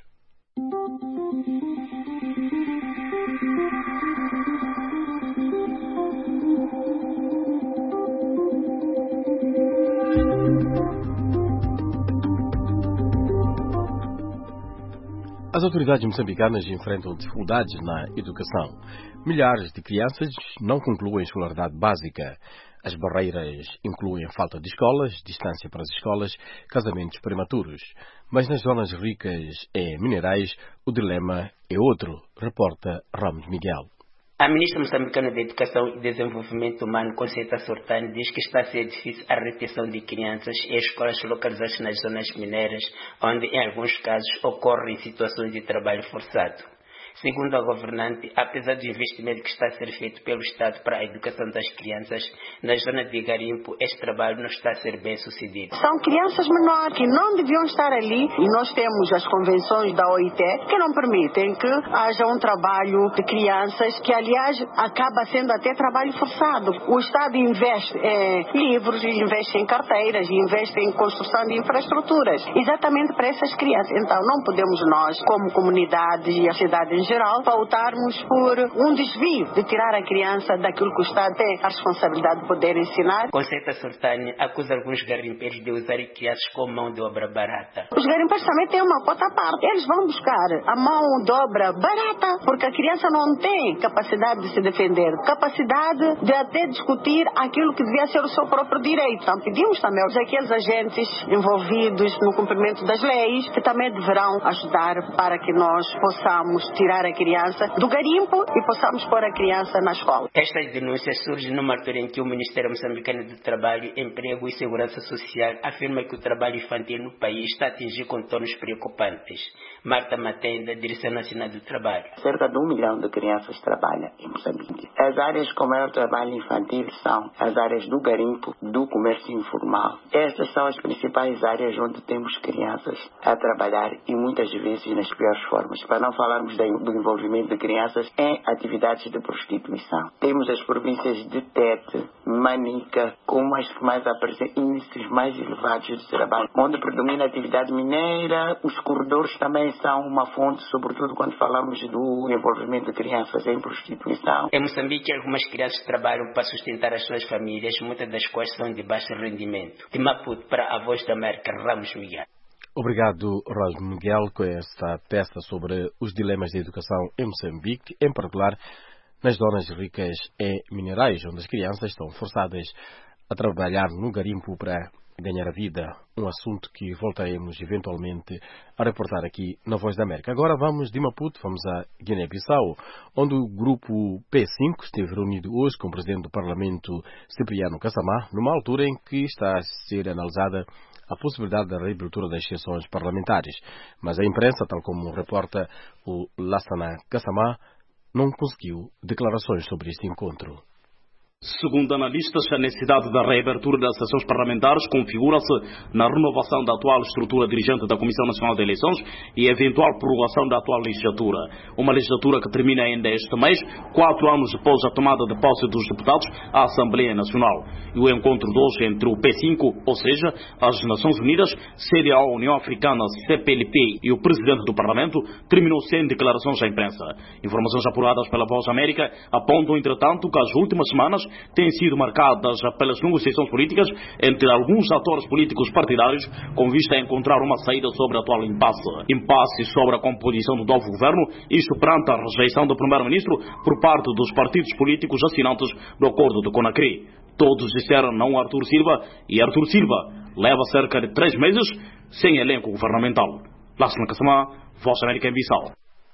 As autoridades moçambicanas enfrentam dificuldades na educação. Milhares de crianças não concluem escolaridade básica. As barreiras incluem a falta de escolas, distância para as escolas, casamentos prematuros. Mas nas zonas ricas em minerais, o dilema é outro, reporta Ramos Miguel. A ministra moçambicana da Educação e Desenvolvimento Humano, Conceição Sortani, diz que está a ser difícil a retenção de crianças em escolas localizadas nas zonas mineiras, onde em alguns casos ocorrem situações de trabalho forçado. Segundo a governante, apesar do investimento que está a ser feito pelo Estado para a educação das crianças, na zona de garimpo, este trabalho não está a ser bem sucedido. São crianças menores que não deviam estar ali, e nós temos as convenções da O I T que não permitem que haja um trabalho de crianças que, aliás, acaba sendo até trabalho forçado. O Estado investe em livros, investe em carteiras, investe em construção de infraestruturas, exatamente para essas crianças. Então não podemos nós, como comunidade e a cidade em geral, pautarmos por um desvio de tirar a criança daquilo que o Estado tem a responsabilidade de poder ensinar. Conceição Sortani acusa alguns garimpeiros de usarem crianças como mão de obra barata. Os garimpeiros também têm uma cota à parte. Eles vão buscar a mão de obra barata, porque a criança não tem capacidade de se defender, capacidade de até discutir aquilo que devia ser o seu próprio direito. Então pedimos também aos aqueles agentes envolvidos no cumprimento das leis que também deverão ajudar para que nós possamos tirar a criança do garimpo e possamos pôr a criança na escola. Estas denúncias surgem numa altura em que o Ministério Moçambicano do Trabalho, Emprego e Segurança Social afirma que o trabalho infantil no país está a atingir contornos preocupantes. Marta Matenda, Direção Nacional do Trabalho. Cerca de um milhão de crianças trabalham em Moçambique. As áreas com maior trabalho infantil são as áreas do garimpo, do comércio informal. Estas são as principais áreas onde temos crianças a trabalhar e muitas vezes nas piores formas. Para não falarmos do envolvimento de crianças em atividades de prostituição. Temos as províncias de Tete, Manica, como as que mais apresentam índices mais elevados de trabalho, onde predomina a atividade mineira. Os corredores também são uma fonte, sobretudo quando falamos do envolvimento de crianças em prostituição. Em Moçambique, algumas crianças trabalham para sustentar as suas famílias, muitas das quais são de baixo rendimento. De Maputo para a Voz da América, Ramos Miguel. Obrigado, Ramos Miguel, com esta peça sobre os dilemas da educação em Moçambique, em particular nas zonas ricas em minerais, onde as crianças estão forçadas a trabalhar no garimpo para ganhar a vida. Um assunto que voltaremos eventualmente a reportar aqui na Voz da América. Agora vamos de Maputo, vamos a Guiné-Bissau, onde o grupo P cinco esteve reunido hoje com o presidente do Parlamento, Cipriano Kassamá, numa altura em que está a ser analisada a possibilidade da reabertura das sessões parlamentares. Mas a imprensa, tal como reporta o Lassana Kassamá, não conseguiu declarações sobre este encontro. Segundo analistas, a necessidade da reabertura das sessões parlamentares configura-se na renovação da atual estrutura dirigente da Comissão Nacional de Eleições e eventual prorrogação da atual legislatura. Uma legislatura que termina ainda este mês, quatro anos depois da tomada de posse dos deputados à Assembleia Nacional. E o encontro de hoje entre o P cinco, ou seja, as Nações Unidas, C D A O, União Africana, C P L P e o Presidente do Parlamento, terminou sem declarações à imprensa. Informações apuradas pela Voz América apontam, entretanto, que as últimas semanas têm sido marcadas pelas negociações políticas entre alguns atores políticos partidários com vista a encontrar uma saída sobre o atual impasse. Impasse sobre a composição do novo governo, isto perante a rejeição do primeiro-ministro por parte dos partidos políticos assinantes do acordo de Conakry. Todos disseram não a Artur Silva e Artur Silva leva cerca de três meses sem elenco governamental. Lassana Kassamá, Voz América em Bissau.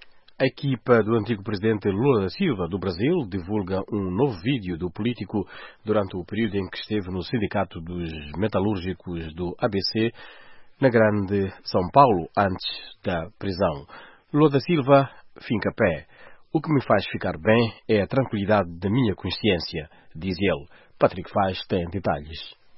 A equipa do antigo presidente Lula da Silva, do Brasil, divulga um novo vídeo do político durante o período em que esteve no Sindicato dos Metalúrgicos do A B C, na Grande São Paulo, antes da prisão. Lula da Silva finca pé. O que me faz ficar bem é a tranquilidade da minha consciência, diz ele. Patrick Vaz tem detalhes.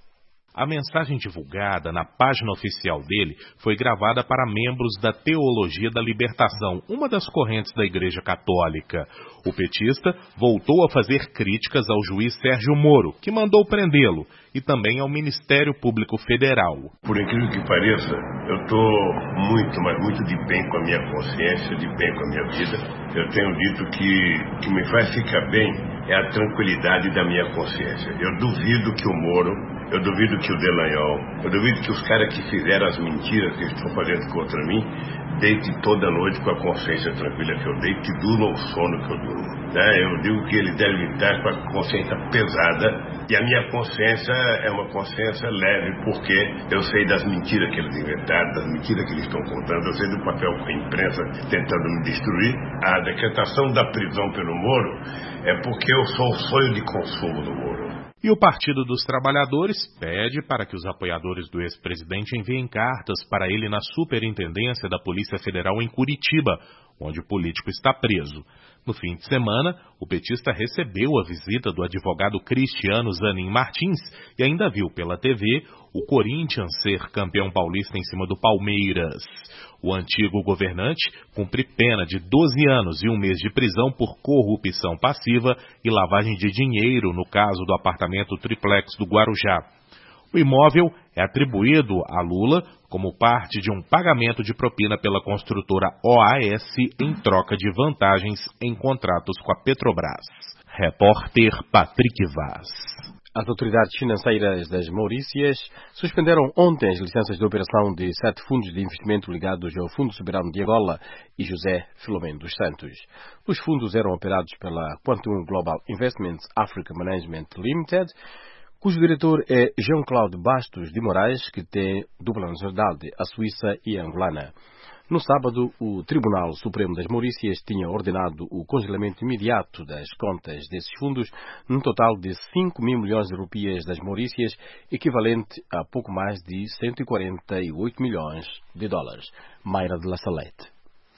A mensagem divulgada na página oficial dele foi gravada para membros da Teologia da Libertação, uma das correntes da Igreja Católica. O petista voltou a fazer críticas ao juiz Sérgio Moro, que mandou prendê-lo, e também ao Ministério Público Federal. Por incrível que pareça, eu estou muito, mas muito de bem com a minha consciência, de bem com a minha vida. Eu tenho dito que o que me faz ficar bem é a tranquilidade da minha consciência. Eu duvido que o Moro, eu duvido que o Delanhol, eu duvido que os caras que fizeram as mentiras que estão fazendo contra mim, deite toda noite com a consciência tranquila que eu deito e durma o sono que eu durmo. Né? Eu digo que ele deve estar com a consciência pesada, e a minha consciência é uma consciência leve, porque eu sei das mentiras que eles inventaram, das mentiras que eles estão contando, eu sei do papel com a imprensa tentando me destruir. A decretação da prisão pelo Moro é porque eu sou o sonho de consumo do Moro. E o Partido dos Trabalhadores pede para que os apoiadores do ex-presidente enviem cartas para ele na Superintendência da Polícia Federal em Curitiba, onde o político está preso. No fim de semana, o petista recebeu a visita do advogado Cristiano Zanin Martins e ainda viu pela T V o Corinthians ser campeão paulista em cima do Palmeiras. O antigo governante cumpre pena de doze anos e um mês de prisão por corrupção passiva e lavagem de dinheiro no caso do apartamento triplex do Guarujá. O imóvel é atribuído a Lula como parte de um pagamento de propina pela construtora O A S em troca de vantagens em contratos com a Petrobras. Repórter Patrick Vaz. As autoridades financeiras das Maurícias suspenderam ontem as licenças de operação de sete fundos de investimento ligados ao Fundo Soberano de Angola e José Filomeno dos Santos. Os fundos eram operados pela Quantum Global Investments Africa Management Limited, cujo diretor é Jean-Claude Bastos de Moraes, que tem dupla nacionalidade, a Suíça e a angolana. No sábado, o Tribunal Supremo das Maurícias tinha ordenado o congelamento imediato das contas desses fundos, num total de cinco mil milhões de rupias das Maurícias, equivalente a pouco mais de cento e quarenta e oito milhões de dólares. Mayra de la Salete.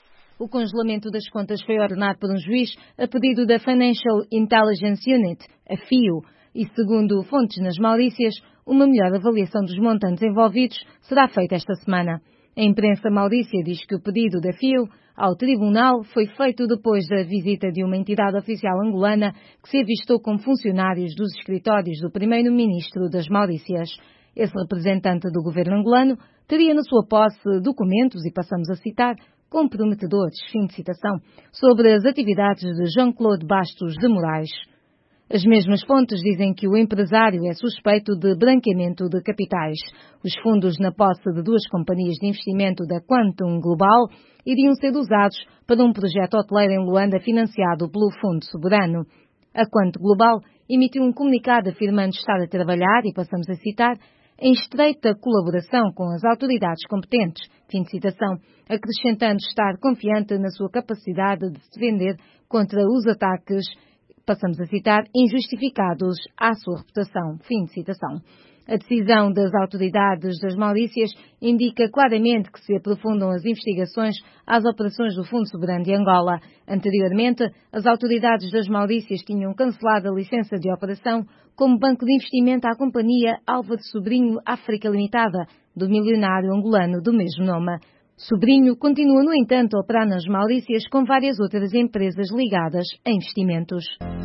O congelamento das contas foi ordenado por um juiz a pedido da Financial Intelligence Unit, a F I U, e segundo fontes nas Maurícias, uma melhor avaliação dos montantes envolvidos será feita esta semana. A imprensa maurícia diz que o pedido da F I U ao tribunal foi feito depois da visita de uma entidade oficial angolana que se avistou como funcionários dos escritórios do primeiro-ministro das Maurícias. Esse representante do governo angolano teria na sua posse documentos, e passamos a citar, comprometedores, fim de citação, sobre as atividades de Jean-Claude Bastos de Moraes. As mesmas fontes dizem que o empresário é suspeito de branqueamento de capitais. Os fundos na posse de duas companhias de investimento da Quantum Global iriam ser usados para um projeto hoteleiro em Luanda financiado pelo Fundo Soberano. A Quantum Global emitiu um comunicado afirmando estar a trabalhar, e passamos a citar, em estreita colaboração com as autoridades competentes, fim de citação, acrescentando estar confiante na sua capacidade de se defender contra os ataques, passamos a citar, injustificados à sua reputação. Fim de citação. A decisão das autoridades das Maurícias indica claramente que se aprofundam as investigações às operações do Fundo Soberano de Angola. Anteriormente, as autoridades das Maurícias tinham cancelado a licença de operação como banco de investimento à companhia Álvaro Sobrinho África Limitada, do milionário angolano do mesmo nome. Sobrinho continua, no entanto, a operar nas Maurícias com várias outras empresas ligadas a investimentos.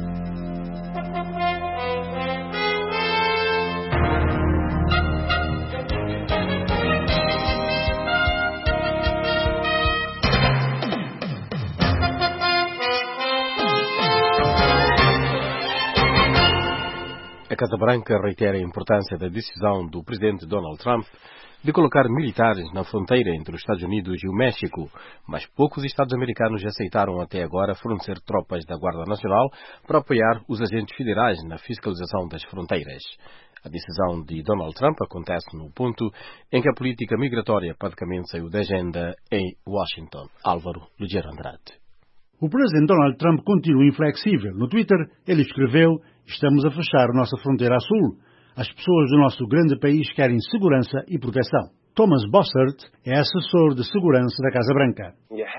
A Casa Branca reitera a importância da decisão do presidente Donald Trump de colocar militares na fronteira entre os Estados Unidos e o México, mas poucos Estados americanos aceitaram até agora fornecer tropas da Guarda Nacional para apoiar os agentes federais na fiscalização das fronteiras. A decisão de Donald Trump acontece no ponto em que a política migratória praticamente saiu da agenda em Washington. Álvaro Ligeiro Andrade. O presidente Donald Trump continua inflexível. No Twitter, ele escreveu: "Estamos a fechar nossa fronteira a sul. As pessoas do nosso grande país querem segurança e proteção." Thomas Bossert é assessor de segurança da Casa Branca.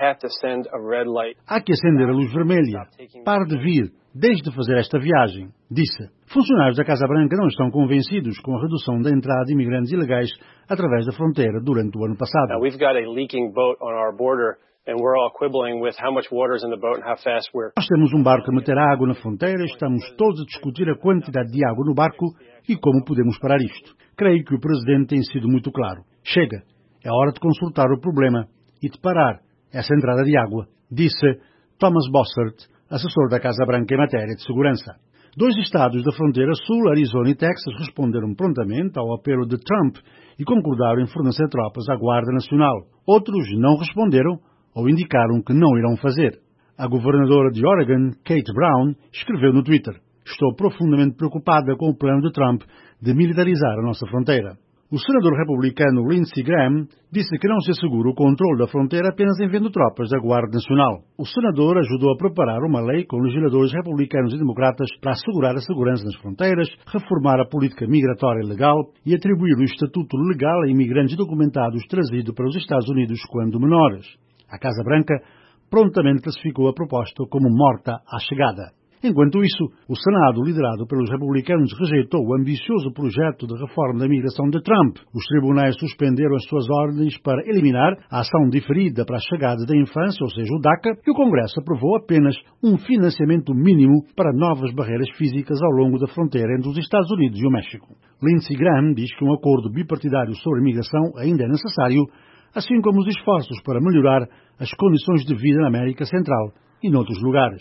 Há que acender a luz vermelha. Pare de vir. Deixe de fazer esta viagem, disse. Funcionários da Casa Branca não estão convencidos com a redução da entrada de imigrantes ilegais através da fronteira durante o ano passado. Now, we've got a leaking boat on our border. And we're all quibbling with how much water is in the boat and how fast we're... Nós temos um barco a meter água na fronteira, estamos todos a discutir a quantidade de água no barco e como podemos parar isto. Creio que o Presidente tem sido muito claro. Chega, é hora de consultar o problema e de parar essa entrada de água, disse Thomas Bossert, assessor da Casa Branca em matéria de segurança. Dois estados da fronteira sul, Arizona e Texas, responderam prontamente ao apelo de Trump e concordaram em fornecer tropas à Guarda Nacional. Outros não responderam ou indicaram que não irão fazer. A governadora de Oregon, Kate Brown, escreveu no Twitter: "Estou profundamente preocupada com o plano de Trump de militarizar a nossa fronteira." O senador republicano Lindsey Graham disse que não se assegura o controle da fronteira apenas enviando tropas da Guarda Nacional. O senador ajudou a preparar uma lei com legisladores republicanos e democratas para assegurar a segurança nas fronteiras, reformar a política migratória legal e atribuir o estatuto legal a imigrantes documentados trazido para os Estados Unidos quando menores. A Casa Branca prontamente classificou a proposta como morta à chegada. Enquanto isso, o Senado, liderado pelos republicanos, rejeitou o ambicioso projeto de reforma da imigração de Trump. Os tribunais suspenderam as suas ordens para eliminar a ação diferida para a chegada da infância, ou seja, o DACA, e o Congresso aprovou apenas um financiamento mínimo para novas barreiras físicas ao longo da fronteira entre os Estados Unidos e o México. Lindsey Graham diz que um acordo bipartidário sobre imigração ainda é necessário, assim como os esforços para melhorar as condições de vida na América Central e noutros lugares.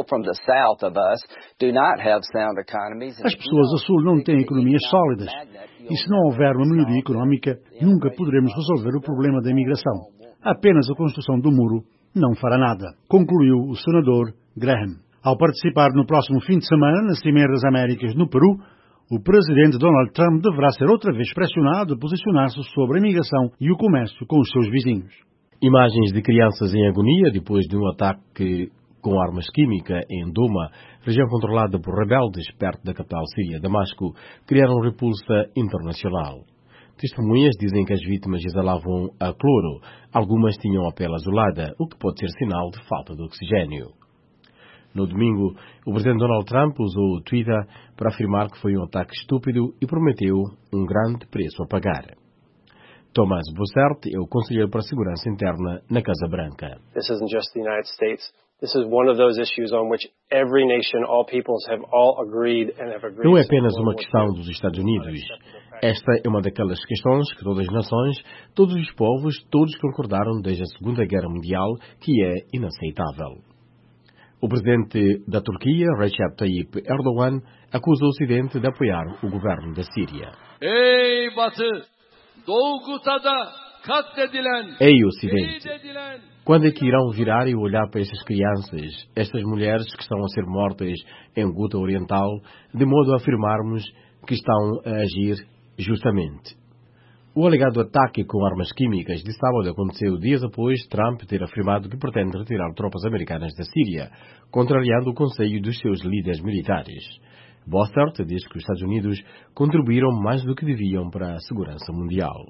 As pessoas a sul não têm economias sólidas e se não houver uma melhoria económica, nunca poderemos resolver o problema da imigração. Apenas a construção do muro não fará nada, concluiu o senador Graham. Ao participar no próximo fim de semana na Cimeira das Américas no Peru, o presidente Donald Trump deverá ser outra vez pressionado a posicionar-se sobre a imigração e o comércio com os seus vizinhos. Imagens de crianças em agonia depois de um ataque com armas químicas em Douma, região controlada por rebeldes perto da capital síria, Damasco, criaram repulsa internacional. Testemunhas dizem que as vítimas exalavam a cloro, algumas tinham a pele azulada, o que pode ser sinal de falta de oxigênio. No domingo, o presidente Donald Trump usou o Twitter para afirmar que foi um ataque estúpido e prometeu um grande preço a pagar. Thomas Bossert é o conselheiro para a segurança interna na Casa Branca. This isn't just the United States. This is one of those issues on which every nation, all peoples have all agreed and have agreed. Não é apenas uma questão dos Estados Unidos. Esta é uma daquelas questões que todas as nações, todos os povos, todos concordaram desde a Segunda Guerra Mundial que é inaceitável. O presidente da Turquia, Recep Tayyip Erdogan, acusa o Ocidente de apoiar o governo da Síria. Ey Batı! Ei, Ocidente, quando é que irão virar e olhar para estas crianças, estas mulheres que estão a ser mortas em Ghouta Oriental, de modo a afirmarmos que estão a agir justamente? O alegado ataque com armas químicas de sábado aconteceu dias após Trump ter afirmado que pretende retirar tropas americanas da Síria, contrariando o conselho dos seus líderes militares. Bossert diz que os Estados Unidos contribuíram mais do que deviam para a segurança mundial.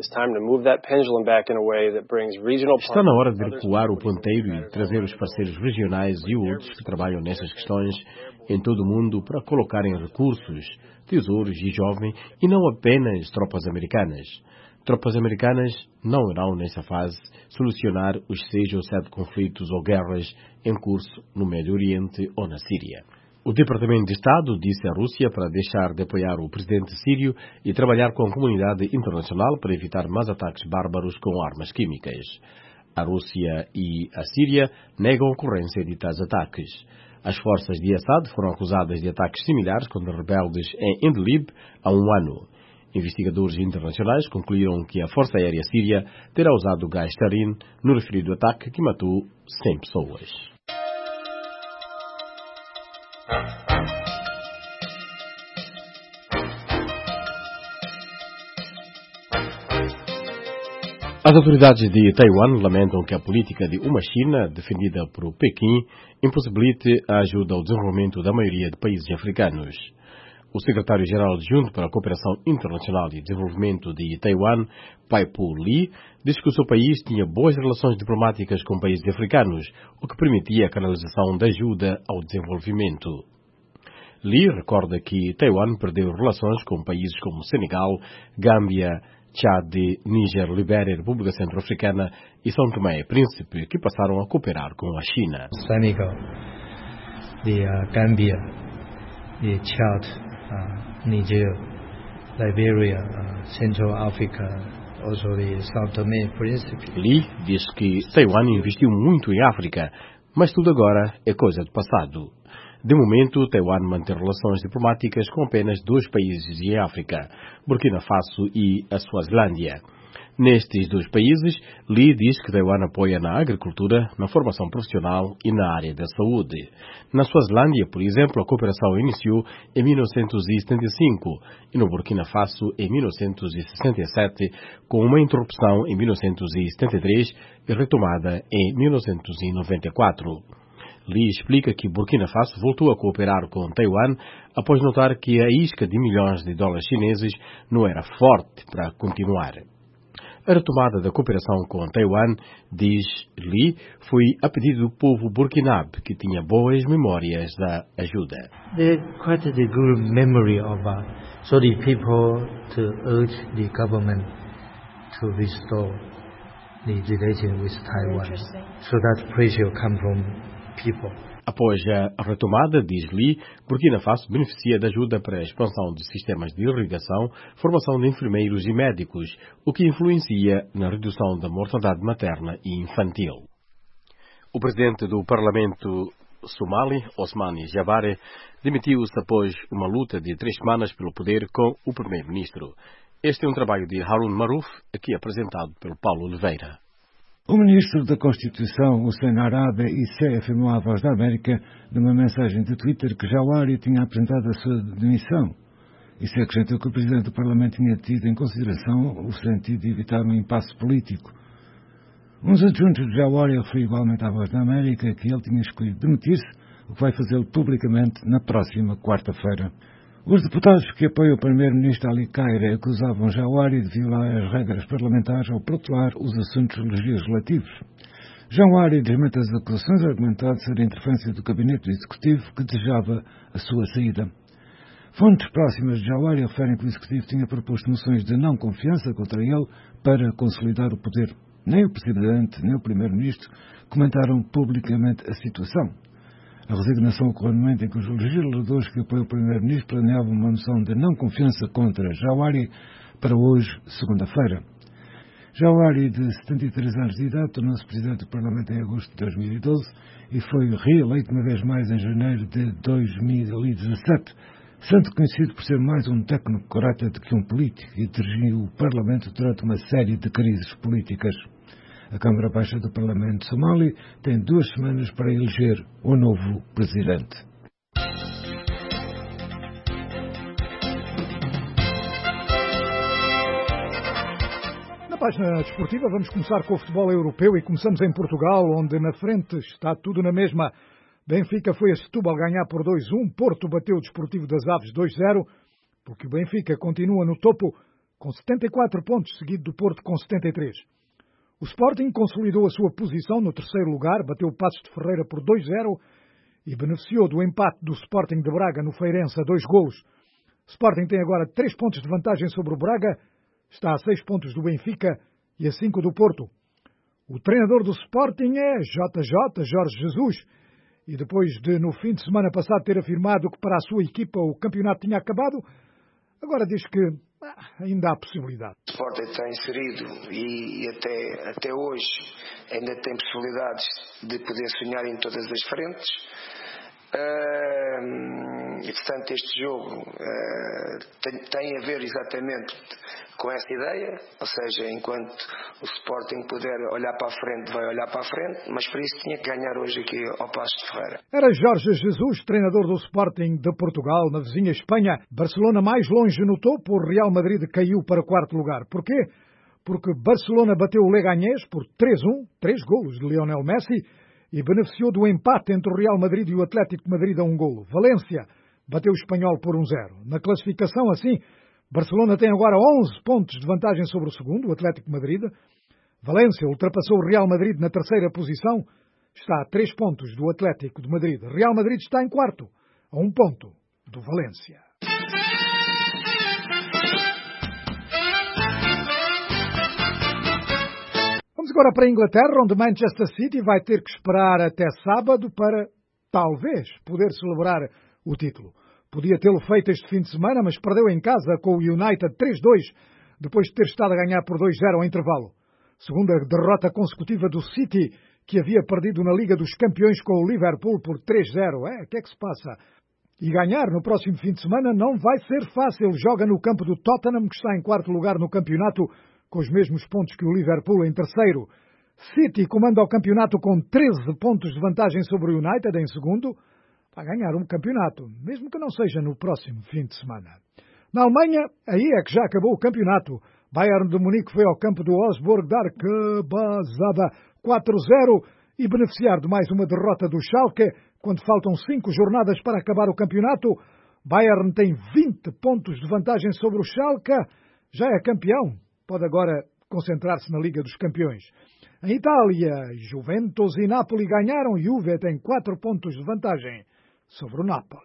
Está na hora de recuar o ponteiro e trazer os parceiros regionais e outros que trabalham nessas questões em todo o mundo para colocarem recursos, tesouros e jovens e não apenas tropas americanas. Tropas americanas não irão, nessa fase, solucionar os seis ou sete conflitos ou guerras em curso no Médio Oriente ou na Síria. O Departamento de Estado disse à Rússia para deixar de apoiar o presidente sírio e trabalhar com a comunidade internacional para evitar mais ataques bárbaros com armas químicas. A Rússia e a Síria negam a ocorrência de tais ataques. As forças de Assad foram acusadas de ataques similares contra rebeldes em Idlib há um ano. Investigadores internacionais concluíram que a Força Aérea Síria terá usado gás sarin no referido ataque que matou cem pessoas. As autoridades de Taiwan lamentam que a política de uma China, defendida por Pequim, impossibilite a ajuda ao desenvolvimento da maioria de países africanos. O secretário-geral adjunto para a Cooperação Internacional e Desenvolvimento de Taiwan, Pai-Pu Lee, diz que o seu país tinha boas relações diplomáticas com países africanos, o que permitia a canalização da ajuda ao desenvolvimento. Lee recorda que Taiwan perdeu relações com países como Senegal, Gâmbia, Chad, Níger, Libéria, República Centro-Africana e São Tomé e Príncipe, que passaram a cooperar com a China. Senegal, the uh, Gambia, the Chad, uh, Niger, Liberia, uh, Central Africa, also the São Tomé e Príncipe. Lee diz que Taiwan investiu muito em África, mas tudo agora é coisa do passado. De momento, Taiwan mantém relações diplomáticas com apenas dois países em África, Burkina Faso e a Suazilândia. Nestes dois países, Lee diz que Taiwan apoia na agricultura, na formação profissional e na área da saúde. Na Suazilândia, por exemplo, a cooperação iniciou em mil novecentos e setenta e cinco e no Burkina Faso em mil novecentos e sessenta e sete, com uma interrupção em mil novecentos e setenta e três e retomada em mil novecentos e noventa e quatro. Lee explica que Burkina Faso voltou a cooperar com Taiwan após notar que a isca de milhões de dólares chineses não era forte para continuar. A retomada da cooperação com Taiwan, diz Lee, foi a pedido do povo burkinabé, que tinha boas memórias da ajuda. There's quite a good memory of uh, so the people to urge the government to restore the relation with Taiwan, so that pressure come from people. Após a retomada, diz Lee, Burkina Faso beneficia de ajuda para a expansão de sistemas de irrigação, formação de enfermeiros e médicos, o que influencia na redução da mortalidade materna e infantil. O presidente do Parlamento somali, Osmani Jabare, demitiu-se após uma luta de três semanas pelo poder com o primeiro-ministro. Este é um trabalho de Harun Maruf, aqui apresentado pelo Paulo Oliveira. O ministro da Constituição, Hussein Arabe Issé, afirmou à Voz da América, numa mensagem de Twitter, que Jawari tinha apresentado a sua demissão. Issé acrescentou que o presidente do Parlamento tinha tido em consideração o sentido de evitar um impasse político. Um dos adjuntos de Jawari referiu igualmente à Voz da América que ele tinha escolhido demitir-se, o que vai fazê-lo publicamente na próxima quarta-feira. Os deputados que apoiam o primeiro-ministro Ali Caire acusavam Jawari de violar as regras parlamentares ao protelar os assuntos legislativos. Jawari desmente as acusações, argumentando ser a interferência do gabinete executivo que desejava a sua saída. Fontes próximas de Jawari referem que o executivo tinha proposto moções de não confiança contra ele para consolidar o poder. Nem o presidente, nem o primeiro-ministro comentaram publicamente a situação. A resignação ocorreu no momento em que os legisladores que apoiam o primeiro-ministro planeavam uma moção de não confiança contra Jawari para hoje, segunda-feira. Jawari, de setenta e três anos de idade, tornou-se presidente do Parlamento em agosto de dois mil e doze e foi reeleito uma vez mais em janeiro de dois mil e dezassete, sendo conhecido por ser mais um tecnocrata do que um político e dirigiu o Parlamento durante uma série de crises políticas. A Câmara Baixa do Parlamento Somali tem duas semanas para eleger o novo presidente. Na página desportiva vamos começar com o futebol europeu e começamos em Portugal, onde na frente está tudo na mesma. Benfica foi a Setúbal ganhar por dois a um, Porto bateu o Desportivo das Aves dois a zero, porque o Benfica continua no topo com setenta e quatro pontos, seguido do Porto com setenta e três. O Sporting consolidou a sua posição no terceiro lugar, bateu o Passos de Ferreira por dois a zero e beneficiou do empate do Sporting de Braga no Feirense a dois golos. O Sporting tem agora três pontos de vantagem sobre o Braga, está a seis pontos do Benfica e a cinco do Porto. O treinador do Sporting é J J, Jorge Jesus, e depois de no fim de semana passado ter afirmado que para a sua equipa o campeonato tinha acabado, agora diz que ah, ainda há possibilidade. O Sporting está inserido e, e até, até hoje ainda tem possibilidades de poder sonhar em todas as frentes. Uh, e portanto este jogo uh, tem, tem a ver exatamente com essa ideia, ou seja, enquanto o Sporting puder olhar para a frente, vai olhar para a frente, mas por isso tinha que ganhar hoje aqui ao Passos de Ferreira. Era Jorge Jesus, treinador do Sporting de Portugal, na vizinha Espanha. Barcelona mais longe no topo, o Real Madrid caiu para o quarto lugar. Porquê? Porque Barcelona bateu o Leganés por três a um, três golos de Lionel Messi, e beneficiou do empate entre o Real Madrid e o Atlético de Madrid a um golo. Valência bateu o Espanhol por um zero. Na classificação, assim, Barcelona tem agora onze pontos de vantagem sobre o segundo, o Atlético de Madrid. Valência ultrapassou o Real Madrid na terceira posição, está a três pontos do Atlético de Madrid. Real Madrid está em quarto, a um ponto do Valência. Vamos agora para a Inglaterra, onde Manchester City vai ter que esperar até sábado para, talvez, poder celebrar o título. Podia tê-lo feito este fim de semana, mas perdeu em casa com o United três dois, depois de ter estado a ganhar por dois zero ao intervalo. Segunda derrota consecutiva do City, que havia perdido na Liga dos Campeões com o Liverpool por três zero. É, o que é que se passa? E ganhar no próximo fim de semana não vai ser fácil. Joga no campo do Tottenham, que está em quarto lugar no campeonato, com os mesmos pontos que o Liverpool em terceiro. City comanda o campeonato com treze pontos de vantagem sobre o United em segundo. Vai ganhar um campeonato, mesmo que não seja no próximo fim de semana. Na Alemanha, aí é que já acabou o campeonato. Bayern de Munique foi ao campo do Wolfsburg dar cabazada quatro zero e beneficiar de mais uma derrota do Schalke, quando faltam cinco jornadas para acabar o campeonato. Bayern tem vinte pontos de vantagem sobre o Schalke, já é campeão. Pode agora concentrar-se na Liga dos Campeões. Em Itália, Juventus e Napoli ganharam. Juve tem quatro pontos de vantagem sobre o Napoli.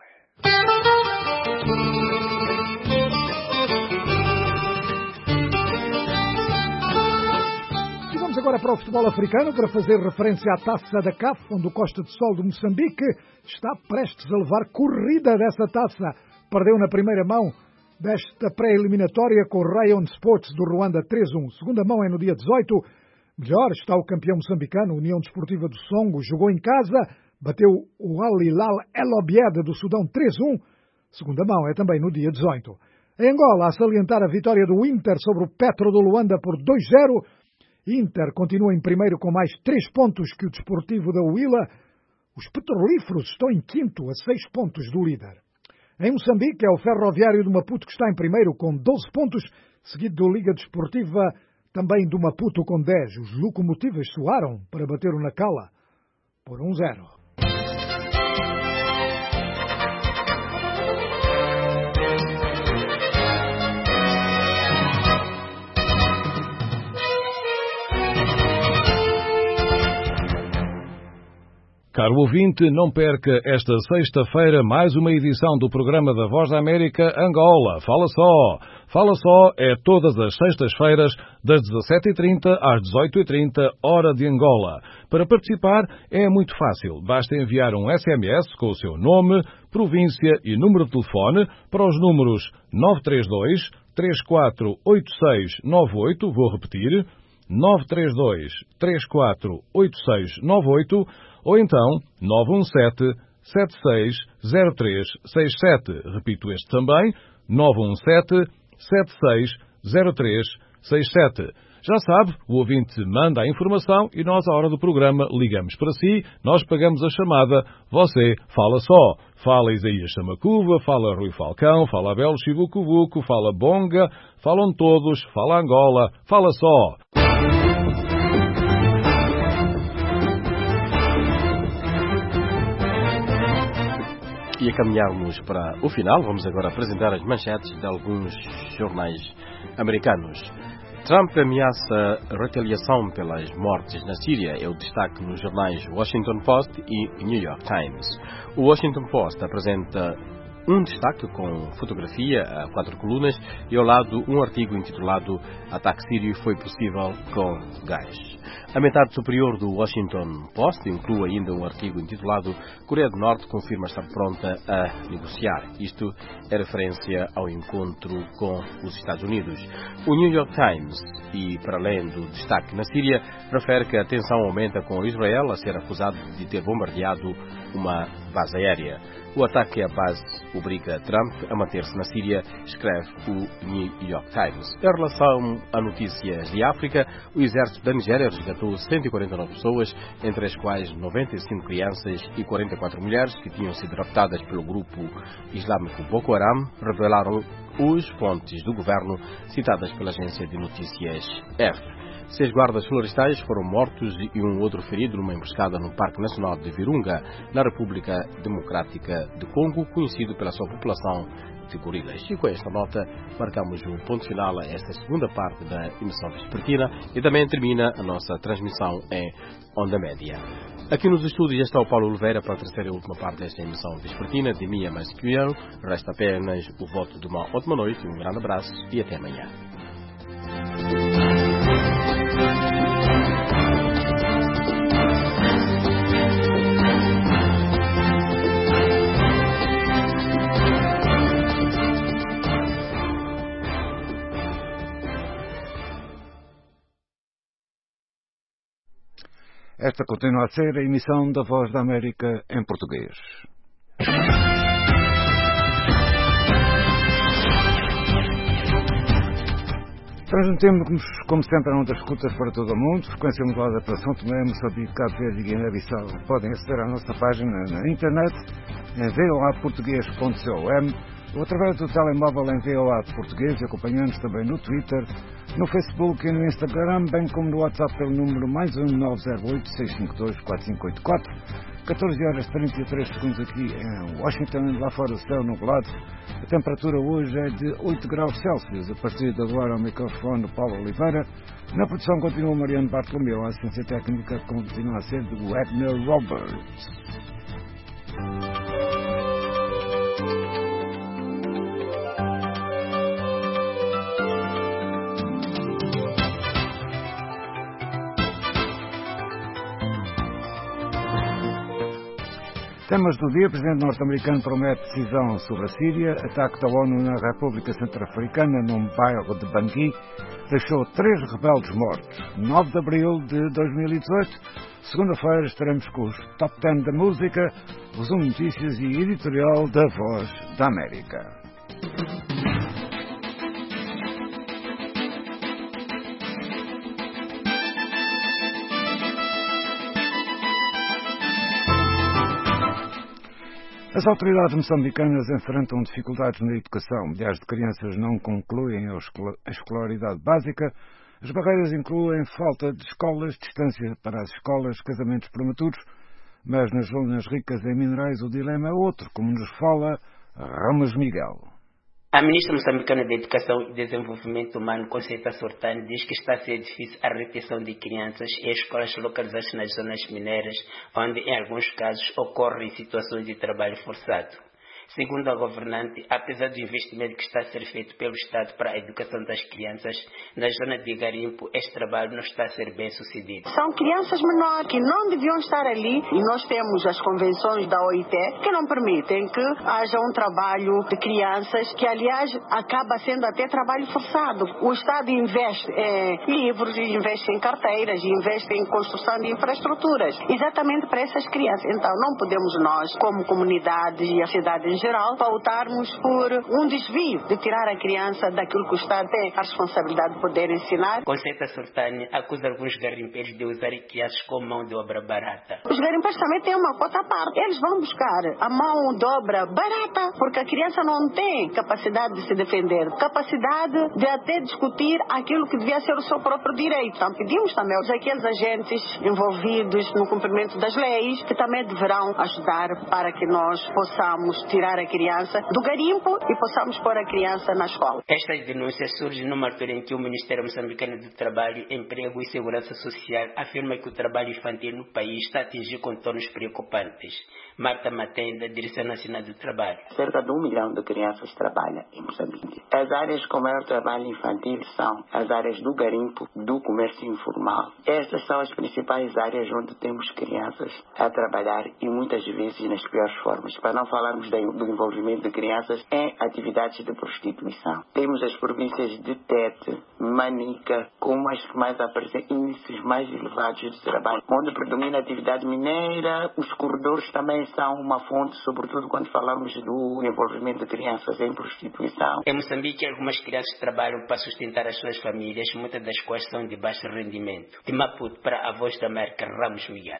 E vamos agora para o futebol africano para fazer referência à taça da C A F, onde o Costa de Sol de Moçambique está prestes a levar corrida dessa taça. Perdeu na primeira mão desta pré-eliminatória com o Rayon Sports do Ruanda três um. Segunda mão é no dia dezoito. Melhor está o campeão moçambicano, União Desportiva do Songo. Jogou em casa, bateu o Al Hilal El Obeid do Sudão três um. Segunda mão é também no dia dezoito. Em Angola, a salientar a vitória do Inter sobre o Petro do Luanda por dois zero. Inter continua em primeiro com mais três pontos que o Desportivo da Huila. Os petrolíferos estão em quinto, a seis pontos do líder. Em Moçambique, é o Ferroviário do Maputo que está em primeiro com doze pontos, seguido do Liga Desportiva também do Maputo com dez. Os locomotivas soaram para bater o Nacala por um zero. Caro ouvinte, não perca esta sexta-feira mais uma edição do programa da Voz da América Angola. Fala só! Fala só é todas as sextas-feiras, das dezassete e trinta às dezoito e trinta, hora de Angola. Para participar é muito fácil. Basta enviar um S M S com o seu nome, província e número de telefone para os números nove três dois, três quatro oito seis nove oito, vou repetir, nove três dois, três quatro oito seis nove oito, ou então nove um sete, sete seis zero três seis sete. Repito este também, nove um sete, sete seis zero três seis sete. Já sabe, o ouvinte manda a informação e nós, à hora do programa, ligamos para si, nós pagamos a chamada, você fala só. Fala Isaías Chamacuva, fala Rui Falcão, fala Abel Chivucuvuco, fala Bonga, falam todos, fala Angola, fala só. E a caminharmos para o final, vamos agora apresentar as manchetes de alguns jornais americanos. Trump ameaça retaliação pelas mortes na Síria. É o destaque nos jornais Washington Post e New York Times. O Washington Post apresenta um destaque com fotografia a quatro colunas e ao lado um artigo intitulado Ataque sírio foi possível com gás. A metade superior do Washington Post inclui ainda um artigo intitulado Coreia do Norte confirma estar pronta a negociar. Isto é referência ao encontro com os Estados Unidos. O New York Times, e para além do destaque na Síria, refere que a tensão aumenta com Israel a ser acusado de ter bombardeado uma base aérea. O ataque à base obriga Trump a manter-se na Síria, escreve o New York Times. Em relação a notícias de África, o exército da Nigéria resgatou cento e quarenta e nove pessoas, entre as quais noventa e cinco crianças e quarenta e quatro mulheres que tinham sido raptadas pelo grupo islâmico Boko Haram, revelaram os fontes do governo citadas pela agência de notícias R. Seis guardas florestais foram mortos e um outro ferido numa emboscada no Parque Nacional de Virunga, na República Democrática de Congo, conhecido pela sua população de gorilas. E com esta nota marcamos um ponto final a esta segunda parte da emissão vespertina e também termina a nossa transmissão em onda média. Aqui nos estúdios está o Paulo Oliveira para a terceira e última parte desta emissão vespertina de Mia Masquiel. Resta apenas o voto de uma ótima noite, um grande abraço e até amanhã. Esta continua a ser a emissão da Voz da América em português. Transmitimos, como sempre, a ondas escutas para todo o mundo, frequência modulada para São Tomé, Moçambique, Cabo Verde e Guiné-Bissau. Podem aceder à nossa página na internet em v o a português ponto com ou através do telemóvel em V O A Português, acompanhando-nos também no Twitter, no Facebook e no Instagram, bem como no WhatsApp pelo número mais um nove zero oito, seis cinco dois, quatro cinco oito quatro. catorze horas e trinta e três segundos aqui em Washington, lá fora o céu nublado. A temperatura hoje é de oito graus Celsius. A partir de agora ao microfone Paulo Oliveira. Na produção continua Mariano Bartolomeu. A assistência técnica continua a ser do Wagner Roberts. Temas do dia: o presidente norte-americano promete decisão sobre a Síria. Ataque da ONU na República Centro-Africana, num bairro de Bangui, deixou três rebeldes mortos. nove de abril de dois mil e dezoito, segunda-feira, estaremos com os Top dez da música, resumo de notícias e editorial da Voz da América. As autoridades moçambicanas enfrentam dificuldades na educação. Milhares de crianças não concluem a escolaridade básica. As barreiras incluem falta de escolas, distância para as escolas, casamentos prematuros. Mas nas zonas ricas em minerais o dilema é outro, como nos fala Ramos Miguel. A ministra moçambicana de Educação e Desenvolvimento Humano, Conceição Sortani, diz que está a ser difícil a retenção de crianças em escolas localizadas nas zonas mineiras, onde em alguns casos ocorrem situações de trabalho forçado. Segundo a governante, apesar do investimento que está a ser feito pelo Estado para a educação das crianças, na zona de garimpo, este trabalho não está a ser bem sucedido. São crianças menores que não deviam estar ali e nós temos as convenções da O I T que não permitem que haja um trabalho de crianças que, aliás, acaba sendo até trabalho forçado. O Estado investe em livros, investe em carteiras, investe em construção de infraestruturas, exatamente para essas crianças. Então, não podemos nós, como comunidade e a cidade em geral, pautarmos por um desvio de tirar a criança daquilo que o Estado tem a responsabilidade de poder ensinar. Conceição Sortani acusa alguns garimpeiros de usarem crianças como mão de obra barata. Os garimpeiros também têm uma cota à parte. Eles vão buscar a mão de obra barata, porque a criança não tem capacidade de se defender, capacidade de até discutir aquilo que devia ser o seu próprio direito. Então pedimos também aos aqueles agentes envolvidos no cumprimento das leis que também deverão ajudar para que nós possamos tirar a criança do garimpo e possamos pôr a criança na escola. Estas denúncias surgem numa altura em que o Ministério Moçambicano do Trabalho, Emprego e Segurança Social afirma que o trabalho infantil no país está a atingir contornos preocupantes. Marta Matém, da Direção Nacional do Trabalho. Cerca de um milhão de crianças trabalham em Moçambique. As áreas com maior trabalho infantil são as áreas do garimpo, do comércio informal. Estas são as principais áreas onde temos crianças a trabalhar e muitas vezes nas piores formas. Para não falarmos do envolvimento de crianças em atividades de prostituição. Temos as províncias de Tete, Manica, como as que mais apresentam índices mais elevados de trabalho, onde predomina a atividade mineira. Os corredores também são uma fonte, sobretudo quando falamos do envolvimento de crianças em prostituição. Em Moçambique, algumas crianças trabalham para sustentar as suas famílias, muitas das quais são de baixo rendimento. De Maputo, para a Voz da América, Ramos Miguel.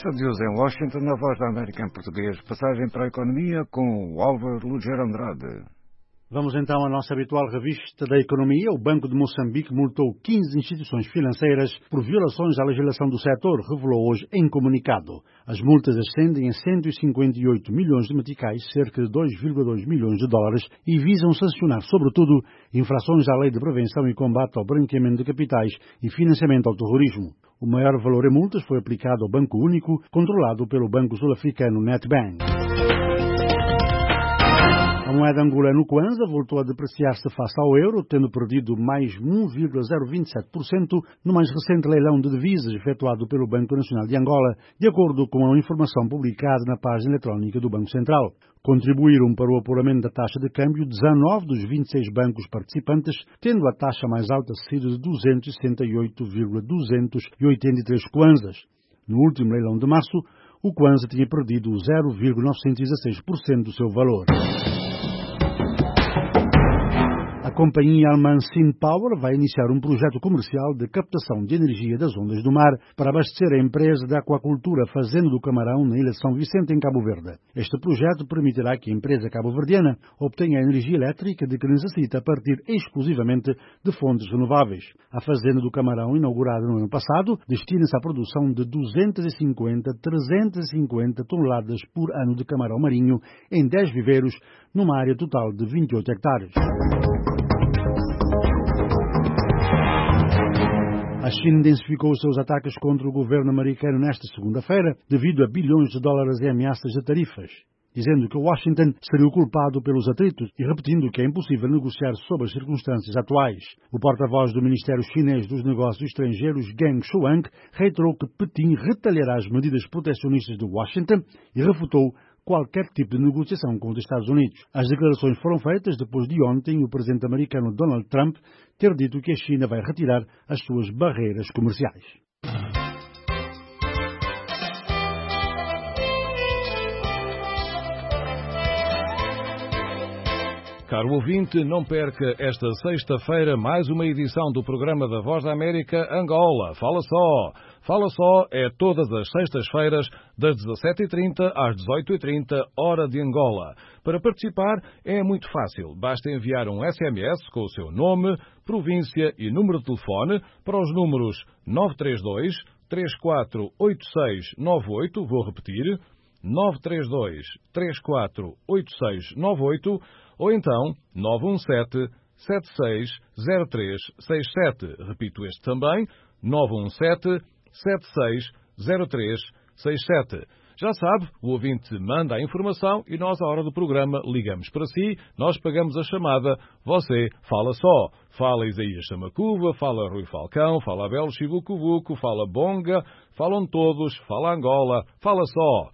Estúdios em Washington, na Voz da América em português. Passagem para a economia com o Álvaro Luger Andrade. Vamos então à nossa habitual revista da economia. O Banco de Moçambique multou quinze instituições financeiras por violações à legislação do setor, revelou hoje em comunicado. As multas ascendem em cento e cinquenta e oito milhões de meticais, cerca de dois vírgula dois milhões de dólares, e visam sancionar, sobretudo, infrações à lei de prevenção e combate ao branqueamento de capitais e financiamento ao terrorismo. O maior valor em multas foi aplicado ao Banco Único, controlado pelo banco sul-africano Nedbank. A moeda angolana, o Kwanza, voltou a depreciar-se face ao euro, tendo perdido mais um vírgula zero vinte e sete por cento no mais recente leilão de divisas efetuado pelo Banco Nacional de Angola, de acordo com a informação publicada na página eletrónica do Banco Central. Contribuíram para o apuramento da taxa de câmbio dezanove dos vinte e seis bancos participantes, tendo a taxa mais alta sido de duzentos e sessenta e oito vírgula duzentos e oitenta e três Kwanzas. No último leilão de março, o Kwanza tinha perdido zero vírgula novecentos e dezesseis por cento do seu valor. A companhia alemã SinPower vai iniciar um projeto comercial de captação de energia das ondas do mar para abastecer a empresa de aquacultura Fazenda do Camarão na ilha de São Vicente, em Cabo Verde. Este projeto permitirá que a empresa cabo-verdiana obtenha a energia elétrica de que necessita a partir exclusivamente de fontes renováveis. A Fazenda do Camarão, inaugurada no ano passado, destina-se à produção de duzentas e cinquenta a trezentas e cinquenta toneladas por ano de camarão marinho em dez viveiros, numa área total de vinte e oito hectares. A China intensificou os seus ataques contra o governo americano nesta segunda-feira, devido a bilhões de dólares em ameaças de tarifas, dizendo que Washington seria o culpado pelos atritos e repetindo que é impossível negociar sob as circunstâncias atuais. O porta-voz do Ministério Chinês dos Negócios Estrangeiros, Geng Shuang, reiterou que Pequim retalhará as medidas protecionistas de Washington e refutou qualquer tipo de negociação com os Estados Unidos. As declarações foram feitas depois de ontem o presidente americano Donald Trump ter dito que a China vai retirar as suas barreiras comerciais. Caro ouvinte, não perca esta sexta-feira mais uma edição do programa da Voz da América Angola. Fala só! Fala só é todas as sextas-feiras, das dezassete e trinta às dezoito e trinta, hora de Angola. Para participar é muito fácil. Basta enviar um S M S com o seu nome, província e número de telefone para os números nove três dois, três quatro oito seis nove oito, vou repetir, nove três dois, três quatro oito seis nove oito, ou então nove um sete, sete seis zero três seis sete. Repito este também, nove um sete, sete seis zero três seis sete. Já sabe, o ouvinte manda a informação e nós, à hora do programa, ligamos para si, nós pagamos a chamada, você fala só. Fala Isaías Samacuva, fala Rui Falcão, fala Abel Chivucuvuco, fala Bonga, falam todos, fala Angola, fala só.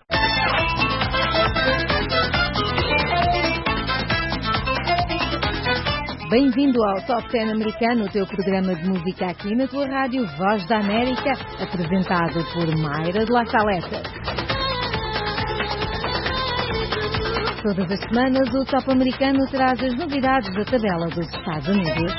Bem-vindo ao Top dez americano, o teu programa de música aqui na tua rádio Voz da América, apresentado por Mayra de La Saleta. Todas as semanas o Top americano traz as novidades da tabela dos Estados Unidos.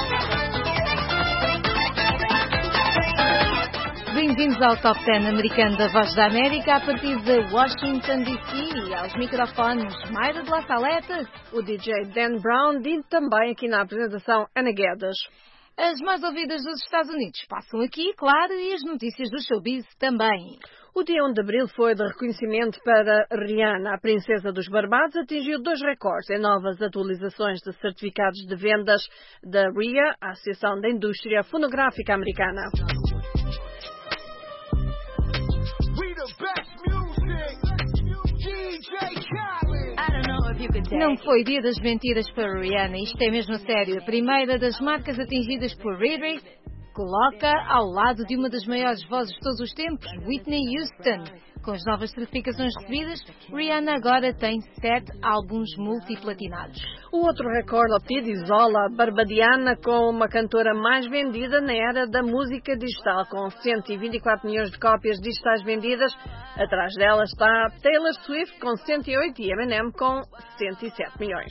Bem-vindos ao Top dez americano da Voz da América, a partir de Washington, D C, aos microfones Mayra de La Saleta, o D J Dan Brown e também aqui na apresentação Ana Guedes. As mais ouvidas dos Estados Unidos passam aqui, claro, e as notícias do showbiz também. O dia um de abril foi de reconhecimento para Rihanna. A princesa dos Barbados atingiu dois recordes em novas atualizações de certificados de vendas da R I A, a Associação da Indústria Fonográfica Americana. Não foi dia das mentiras para Rihanna, isto é mesmo sério. A primeira das marcas atingidas por Riri coloca ao lado de uma das maiores vozes de todos os tempos, Whitney Houston. Com as novas certificações recebidas, Rihanna agora tem sete álbuns multiplatinados. O outro recorde obtido isola a barbadiana como uma cantora mais vendida na era da música digital, com cento e vinte e quatro milhões de cópias digitais vendidas. Atrás dela está Taylor Swift com cento e oito e Eminem com cento e sete milhões.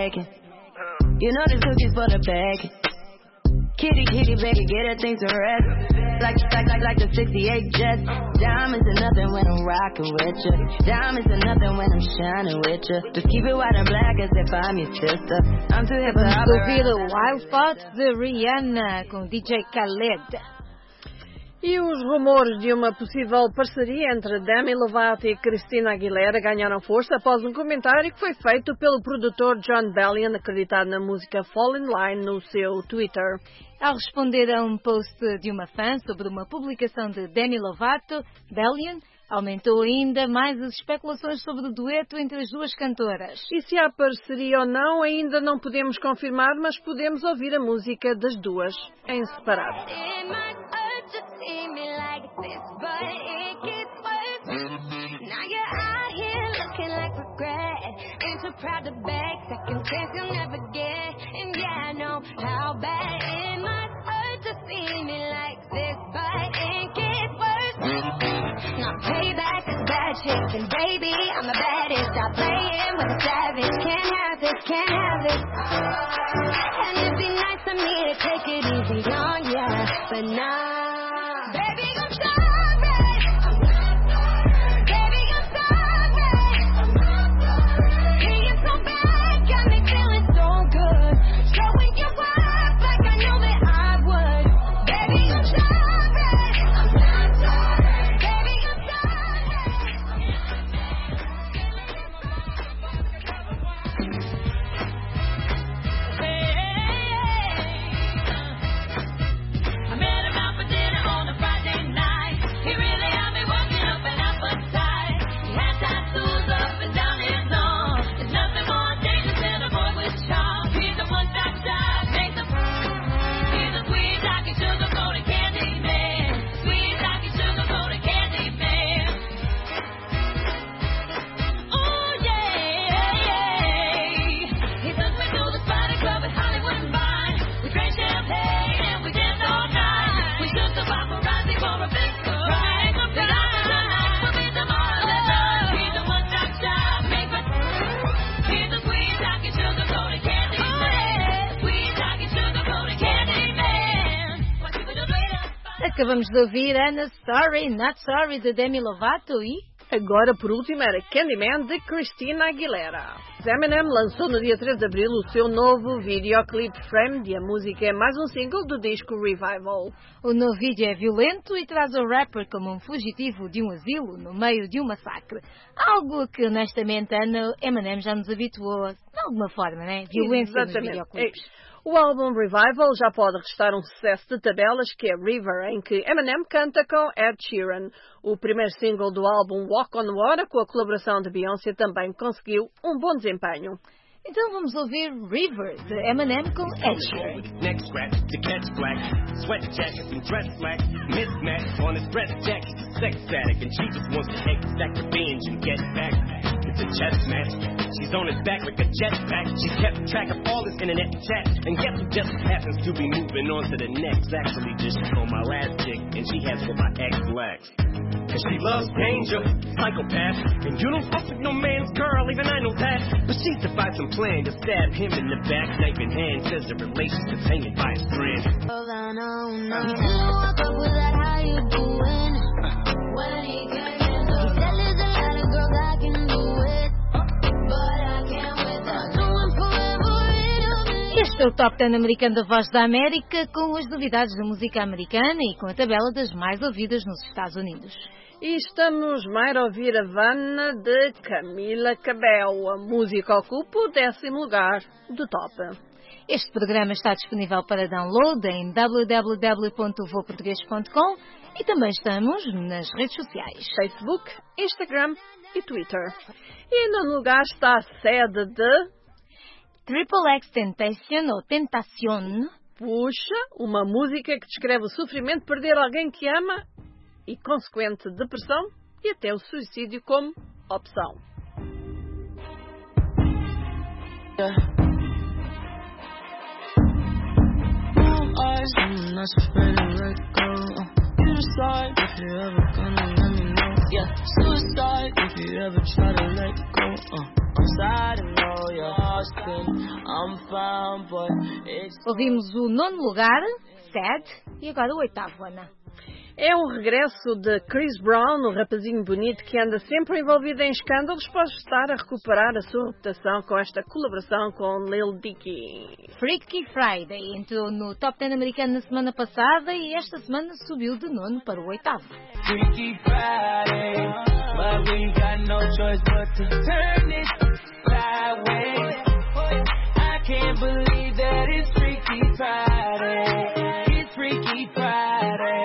making. You know this cookie's for the bag. Kitty, kitty, baby, get her things to rest. Like, like, like, like the sixty-eight Jets. Diamonds are nothing when I'm rocking with you. Diamonds are nothing when I'm shining with you. Just keep it white and black as if I'm your sister. I'm too hip to Vamos ouvir Wild Thoughts de Rihanna com D J Khaled. E os rumores de uma possível parceria entre Demi Lovato e Christina Aguilera ganharam força após um comentário que foi feito pelo produtor Jon Bellion, acreditado na música Fall in Line, no seu Twitter. Ao responder a um post de uma fã sobre uma publicação de Demi Lovato, Bellion aumentou ainda mais as especulações sobre o dueto entre as duas cantoras. E se há parceria ou não, ainda não podemos confirmar, mas podemos ouvir a música das duas em separado. Just see me like this, but it gets worse. Now you're out here looking like regret. Ain't too proud to beg, second chance you'll never get. And yeah, I know how bad it must hurt to see me like this, but it gets worse. Now payback is bad shit, and baby, I'm the baddest. Stop playing with a savage. Can't have this, can't have this. And it'd be nice of me to take it easy on ya, but nah. Acabamos de ouvir Anna Sorry, Not Sorry de Demi Lovato e... Agora, por último, era Candyman de Christina Aguilera. Eminem lançou no dia três de abril o seu novo videoclipe Framed e a música é mais um single do disco Revival. O novo vídeo é violento e traz o rapper como um fugitivo de um asilo no meio de um massacre. Algo que, honestamente, Ana, Eminem já nos habituou, de alguma forma, né? Violência nos videoclipes. O álbum Revival já pode restar um sucesso de tabelas, que é River, em que Eminem canta com Ed Sheeran. O primeiro single do álbum Walk on Water, com a colaboração de Beyoncé, também conseguiu um bom desempenho. Então vamos ouvir River, de Eminem com Ed Sheeran. Neck scratch to catch black, sweat jackets and dress black, mismatch on his breast jacket, sex addict, and she just wants to exact revenge and get back. It's a chess match. She's on his back like a jetpack. She kept track of all his internet chat. And guess who just happens to be moving on to the next? Actually, just on my last chick, and she has what my ex lacks. Cause she loves danger, psychopath. And you don't fuck with no man's girl, even I know that. But she devised some plan to stab him in the back, knife in hand. Says the relationship's hanging by a strand. Oh, no, no, no. You still walk up with that, how you doing? When he came in, he said there's a lot of girls I can do it, but I can't without doing forever in. Este é o Top dez americano da Voz da América, com as novidades da música americana e com a tabela das mais ouvidas nos Estados Unidos. E estamos mais a ouvir Havana de Camila Cabello. A música ocupa o décimo lugar do Top. Este programa está disponível para download em w w w ponto vo português ponto com e também estamos nas redes sociais. Facebook, Instagram e Twitter. E em nono lugar está a sede de... Triple X Temptation ou Tentacion. Puxa, uma música que descreve o sofrimento de perder alguém que ama e consequente depressão e até o suicídio como opção. Ouvimos o nono lugar, Sad, e agora o oitavo, Ana. É um regresso de Chris Brown, o rapazinho bonito que anda sempre envolvido em escândalos, pode estar a recuperar a sua reputação com esta colaboração com Lil Dicky. Freaky Friday entrou no Top dez americano na semana passada e esta semana subiu de nono para o oitavo. Freaky Friday, but we got no choice but to turn it sideways. I can't believe that it's Freaky Friday. It's Freaky Friday.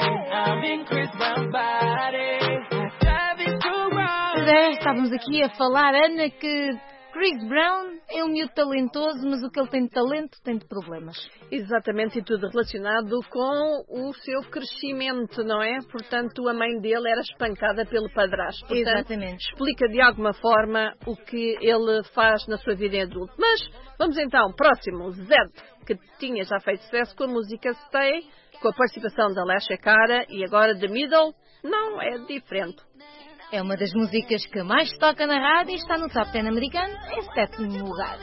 É, estávamos aqui a falar, Ana, que Chris Brown é um miúdo talentoso, mas o que ele tem de talento tem de problemas. Exatamente, e tudo relacionado com o seu crescimento, não é? Portanto, a mãe dele era espancada pelo padrasto. Portanto, exatamente. Explica de alguma forma o que ele faz na sua vida adulta. Mas, vamos então, próximo, Zed, que tinha já feito sucesso com a música Stay, com a participação da Alessia Cara, e agora The Middle, não, é diferente. É uma das músicas que mais toca na rádio e está no Top dez americano em sétimo lugar.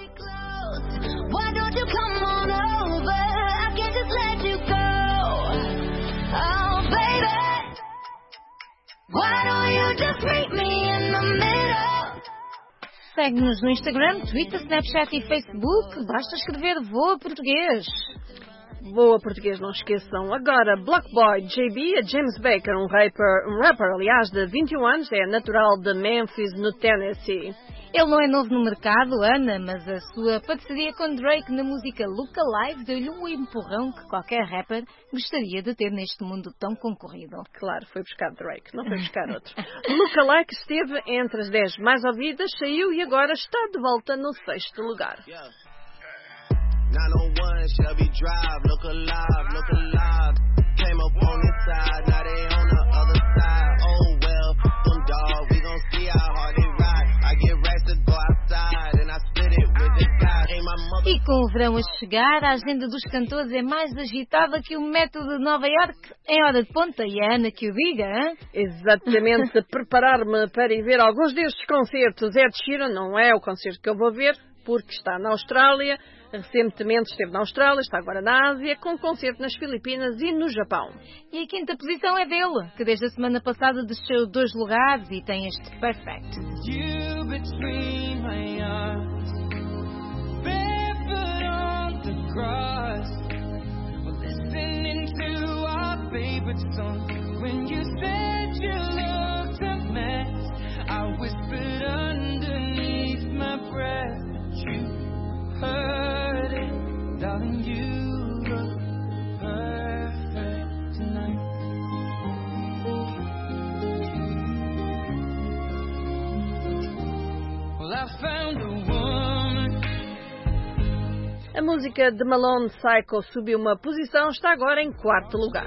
Segue-nos no Instagram, Twitter, Snapchat e Facebook. Basta escrever Voa Português. Voa Português, não esqueçam. Agora, Black Boy J B, a James Baker, um rapper, um rapper, aliás, de vinte e um anos, é natural de Memphis, no Tennessee. Ele não é novo no mercado, Ana, mas a sua parceria com Drake na música Look Alive deu-lhe um empurrão que qualquer rapper gostaria de ter neste mundo tão concorrido. Claro, foi buscar Drake, não foi buscar outro. Look Alive esteve entre as dez mais ouvidas, saiu e agora está de volta no sexto lugar. Yeah. nine oh one Shelby Drive, look alive, look alive. Came up on this side, now they on the other side. Oh well, them dog, we gon' see how hard they ride. I get racks to go outside and I split it with the guys. E com o verão a chegar, a agenda dos cantores é mais agitada que o metro de Nova Iorque em hora de ponta. E a Ana que o diga, hein? Exatamente, preparar-me para ir ver alguns destes concertos. Ed Sheeran não é o concerto que eu vou ver, porque está na Austrália. Recentemente esteve na Austrália, está agora na Ásia, com um concerto nas Filipinas e no Japão. E a quinta posição é dele, que desde a semana passada desceu dois lugares e tem este Perfect. You between my arms, barefoot on the cross, listening to our favorite song. When you said you looked a mess, I whispered underneath my breath, you heard it, darling, you look perfect tonight. Well, I found a woman. A música de Malone Psycho subiu uma posição, está agora em quarto lugar.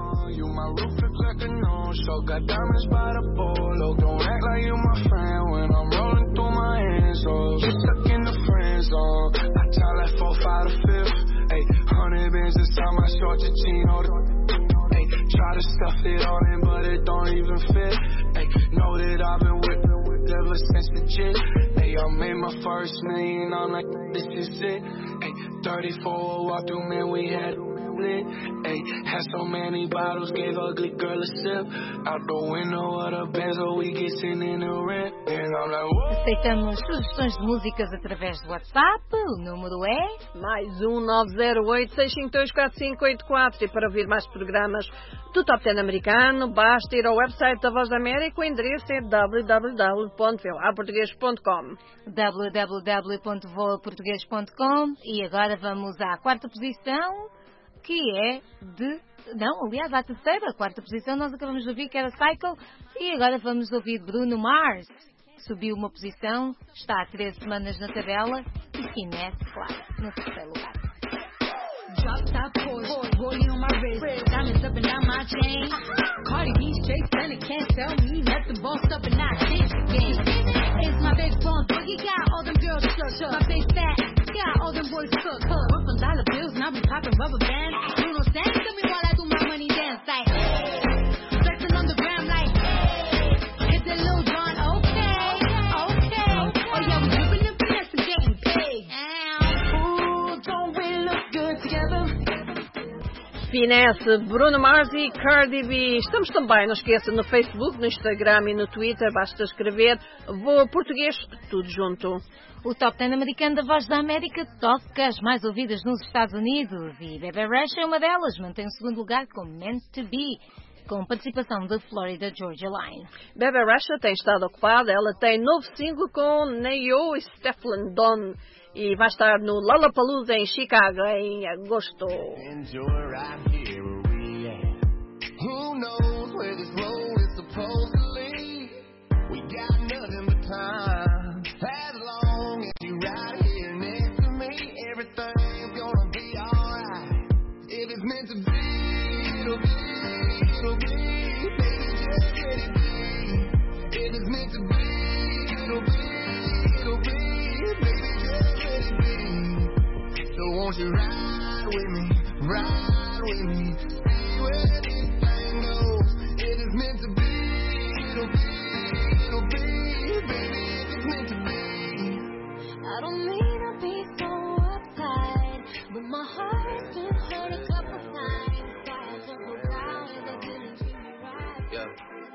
Try to stuff it all in, but it don't even fit. Ay, know that I've been with ever since the jit. Ay, I made my first million, I'm like, this is it. Ay, thirty-four walk through, man, we had lit. Ay, had so many bottles, gave ugly girl a sip. Out the window of the Benz, so we get sitting in the rent. And I'm like, whoa. Aceitamos sugestões de músicas através do WhatsApp. O número é mais um nove zero oito, seis cinco dois, quatro cinco oito quatro. E para ouvir mais programas do Top dez americano, basta ir ao website da Voz da América. O endereço é w w w ponto voa português ponto com. w w w ponto voa português ponto com. E agora vamos à quarta posição, que é de... Não, aliás, à terceira, a quarta posição, nós acabamos de ouvir que era Cycle. E agora vamos ouvir Bruno Mars. Subiu uma posição, está há três semanas na tabela. E Finesse, claro, no terceiro lugar. Drop top Porsche, rolling on my wrist, diamonds up and down my chain. Cardi B straight stunning, can't tell me nothing. Bossed up and not dance again. It's my big bone, boogie got all them girls shook. My face fat, got all them boys cooked. Work on dollar bills, and I be popping rubber bands. You know, stand to me while I do my money dance like. Flexing on the gram like. It's a Lil Jon, okay, okay. Oh yeah, we dripping and Inês, Bruno Mars e Cardi B. Estamos também, não esqueça, no Facebook, no Instagram e no Twitter. Basta escrever Voa Português, tudo junto. O Top dez americano da Voz da América toca as mais ouvidas nos Estados Unidos e Bebe Rexha é uma delas. Mantém o segundo lugar com Meant to Be, com participação da Florida Georgia Line. Bebe Rexha tem estado ocupada. Ela tem novo single com Neo e Stefflin Don e vai estar no Lollapalooza em Chicago em agosto. Who knows where this road is supposed to lead? We got nothing but time. As long as you right here next to me, everything's gonna be alright. If it's meant to be, it'll be, it'll be. Baby, just let it be. If it's meant to be, it'll be, it'll be. Baby, just let it be. So won't you ride with me, ride with me, see where this thing goes. If it's meant to be, it'll be, it'll be. Baby, if it's meant to be. I don't mean to be so uptight, but my heart's been hurt a couple times. Got to hold out and they didn't treat me right. Yeah.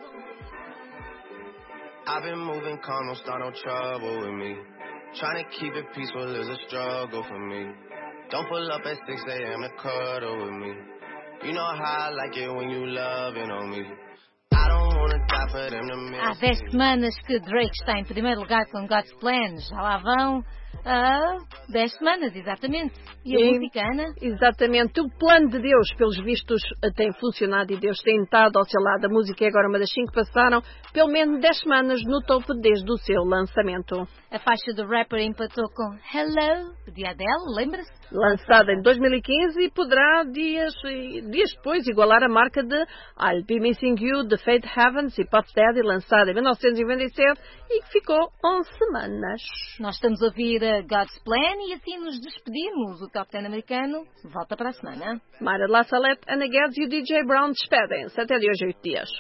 I've been moving calm, don't start no trouble with me. Trying to keep it peaceful is a struggle for me. Don't pull up at six a.m. to cuddle with me. You know how I like it when you loving on me. I don't wanna die for them to miss. Há dez semanas que Drake está em primeiro lugar com God's Plan. Já lá vão uh, dez semanas, exatamente. E a e, música, Ana? Exatamente. O plano de Deus, pelos vistos, tem funcionado e Deus tem estado ao seu lado. A música é agora uma das cinco que passaram pelo menos dez semanas no topo desde o seu lançamento. A faixa do rapper empatou com Hello, de Adele, lembra-se? Lançada em dois mil e quinze e poderá dias, dias depois igualar a marca de I'll Be Missing You, de Faith Heavens e Puff Daddy, lançada em mil novecentos e noventa e sete e que ficou onze semanas. Nós estamos a ouvir a God's Plan e assim nos despedimos. O Top dez americano volta para a semana. Mara de La Salette, Ana Guedes e o D J Brown despedem-se até de hoje oito dias.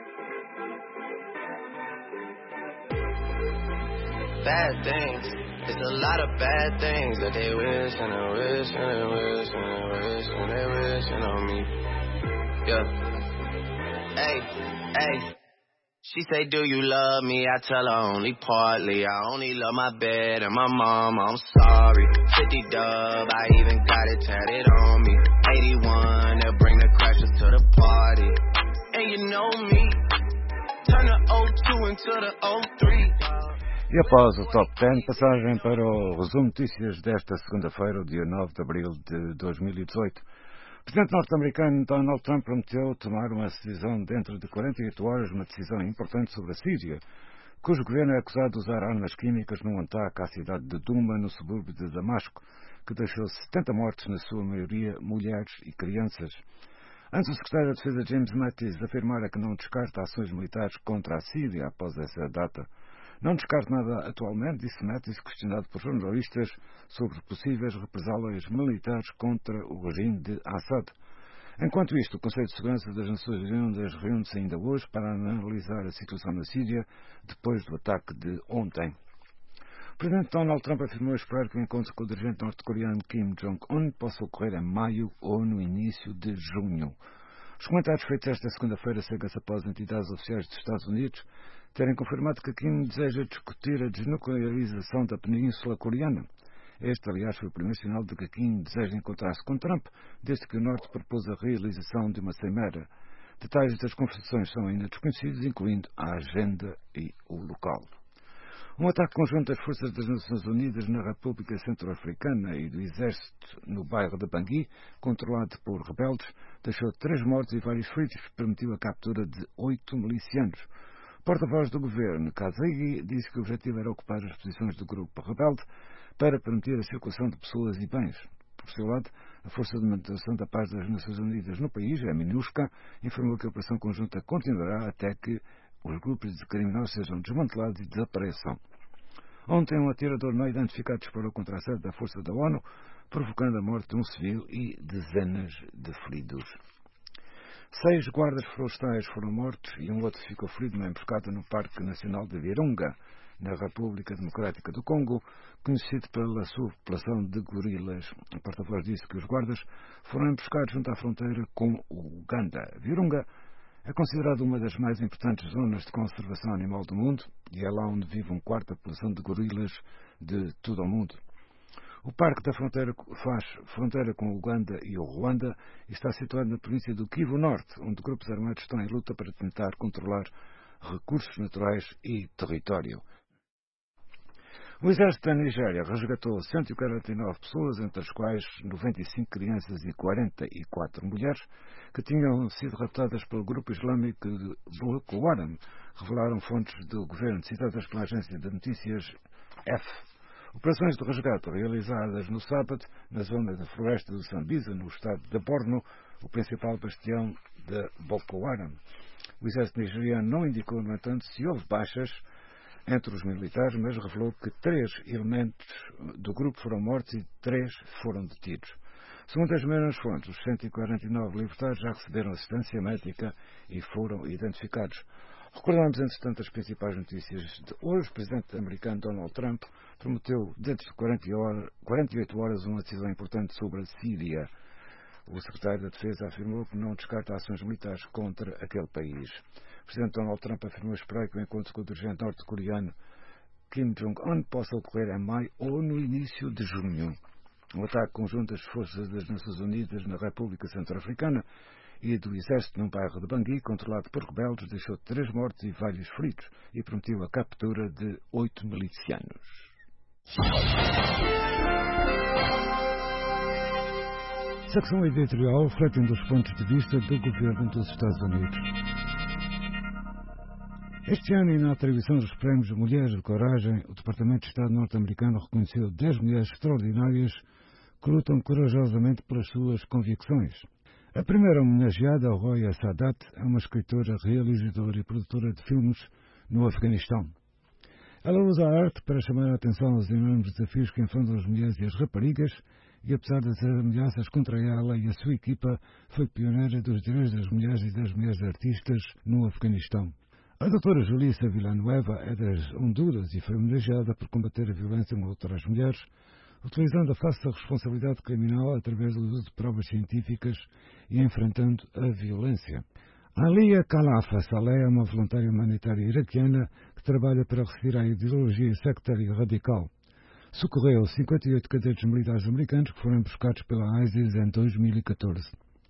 Bad things. It's a lot of bad things that they wish and they wish and they wish and they wish and they wishing on me. Yeah. Hey, hey. She say, do you love me? I tell her only partly. I only love my bed and my mom. I'm sorry. fifty dub, I even got it tatted on me. eighty-one, they'll bring the crashers to the party. And you know me. Turn the oh two into the oh three. E após o Top dez, passagem para o resumo de notícias desta segunda-feira, o dia nove de abril de dois mil e dezoito. O presidente norte-americano Donald Trump prometeu tomar uma decisão dentro de quarenta e oito horas, uma decisão importante sobre a Síria, cujo governo é acusado de usar armas químicas num ataque à cidade de Douma, no subúrbio de Damasco, que deixou setenta mortos, na sua maioria mulheres e crianças. Antes, o secretário de Defesa James Mattis afirmara que não descarta ações militares contra a Síria após essa data. Não descarto nada atualmente, disse Mattis, questionado por jornalistas sobre possíveis represálias militares contra o regime de Assad. Enquanto isto, o Conselho de Segurança das Nações Unidas reúne-se ainda hoje para analisar a situação na Síria depois do ataque de ontem. O presidente Donald Trump afirmou esperar que o encontro com o dirigente norte-coreano Kim Jong-un possa ocorrer em maio ou no início de junho. Os comentários feitos esta segunda-feira seguem-se após entidades oficiais dos Estados Unidos terem confirmado que Kim deseja discutir a desnuclearização da Península Coreana. Este, aliás, foi o primeiro sinal de que Kim deseja encontrar-se com Trump, desde que o Norte propôs a realização de uma cimeira. Detalhes das conversações são ainda desconhecidos, incluindo a agenda e o local. Um ataque conjunto das forças das Nações Unidas na República Centro-Africana e do Exército no bairro de Bangui, controlado por rebeldes, deixou três mortos e vários feridos, permitiu a captura de oito milicianos. O porta-voz do governo, Kazegi, disse que o objetivo era ocupar as posições do grupo rebelde para permitir a circulação de pessoas e bens. Por seu lado, a Força de Manutenção da Paz das Nações Unidas no país, a MINUSCA, informou que a operação conjunta continuará até que os grupos de criminosos sejam desmantelados e desapareçam. Ontem, um atirador não identificado disparou contra a sede da Força da ONU, provocando a morte de um civil e dezenas de feridos. Seis guardas florestais foram mortos e um outro ficou ferido numa emboscada no Parque Nacional de Virunga, na República Democrática do Congo, conhecido pela sua população de gorilas. O porta-voz disse que os guardas foram emboscados junto à fronteira com o Uganda. Virunga é considerado uma das mais importantes zonas de conservação animal do mundo e é lá onde vive um quarto da população de gorilas de todo o mundo. O Parque da Fronteira faz fronteira com o Uganda e o Ruanda e está situado na província do Kivu Norte, onde grupos armados estão em luta para tentar controlar recursos naturais e território. O exército da Nigéria resgatou cento e quarenta e nove pessoas, entre as quais noventa e cinco crianças e quarenta e quatro mulheres, que tinham sido raptadas pelo grupo islâmico de Boko Haram, revelaram fontes do governo citadas pela agência de notícias F. Operações de resgate realizadas no sábado, na zona da floresta do Sambisa, no estado de Borno, o principal bastião de Boko Haram. O exército nigeriano não indicou, no entanto, se houve baixas entre os militares, mas revelou que três elementos do grupo foram mortos e três foram detidos. Segundo as mesmas fontes, os cento e quarenta e nove libertados já receberam assistência médica e foram identificados. Recordamos, entretanto, as principais notícias de hoje. O presidente americano Donald Trump prometeu, dentro de quarenta e oito horas, uma decisão importante sobre a Síria. O secretário da Defesa afirmou que não descarta ações militares contra aquele país. O presidente Donald Trump afirmou esperar que o encontro com o dirigente norte-coreano Kim Jong-un possa ocorrer em maio ou no início de junho. Um ataque conjunto das forças das Nações Unidas na República Centro-Africana e do exército num bairro de Bangui, controlado por rebeldes, deixou três mortos e vários feridos e prometeu a captura de oito milicianos. Secção editorial refletindo os pontos de vista do governo dos Estados Unidos. Este ano, e na atribuição dos prémios Mulheres de Coragem, o Departamento de Estado norte-americano reconheceu dez mulheres extraordinárias que lutam corajosamente pelas suas convicções. A primeira homenageada, Roya Sadat, é uma escritora, realizadora e produtora de filmes no Afeganistão. Ela usa a arte para chamar a atenção aos enormes desafios que enfrentam as mulheres e as raparigas, e apesar das ameaças contra ela e a sua equipa, foi pioneira dos direitos das mulheres e das mulheres artistas no Afeganistão. A doutora Julissa Villanueva é das Honduras e foi homenageada por combater a violência contra as mulheres, utilizando a fácil responsabilidade criminal através do uso de provas científicas e enfrentando a violência. Alia Khalafa Saleh é uma voluntária humanitária iraquiana que trabalha para resistir à ideologia sectária radical. Socorreu cinquenta e oito cadetes militares americanos que foram emboscados pela ISIS em dois mil e catorze.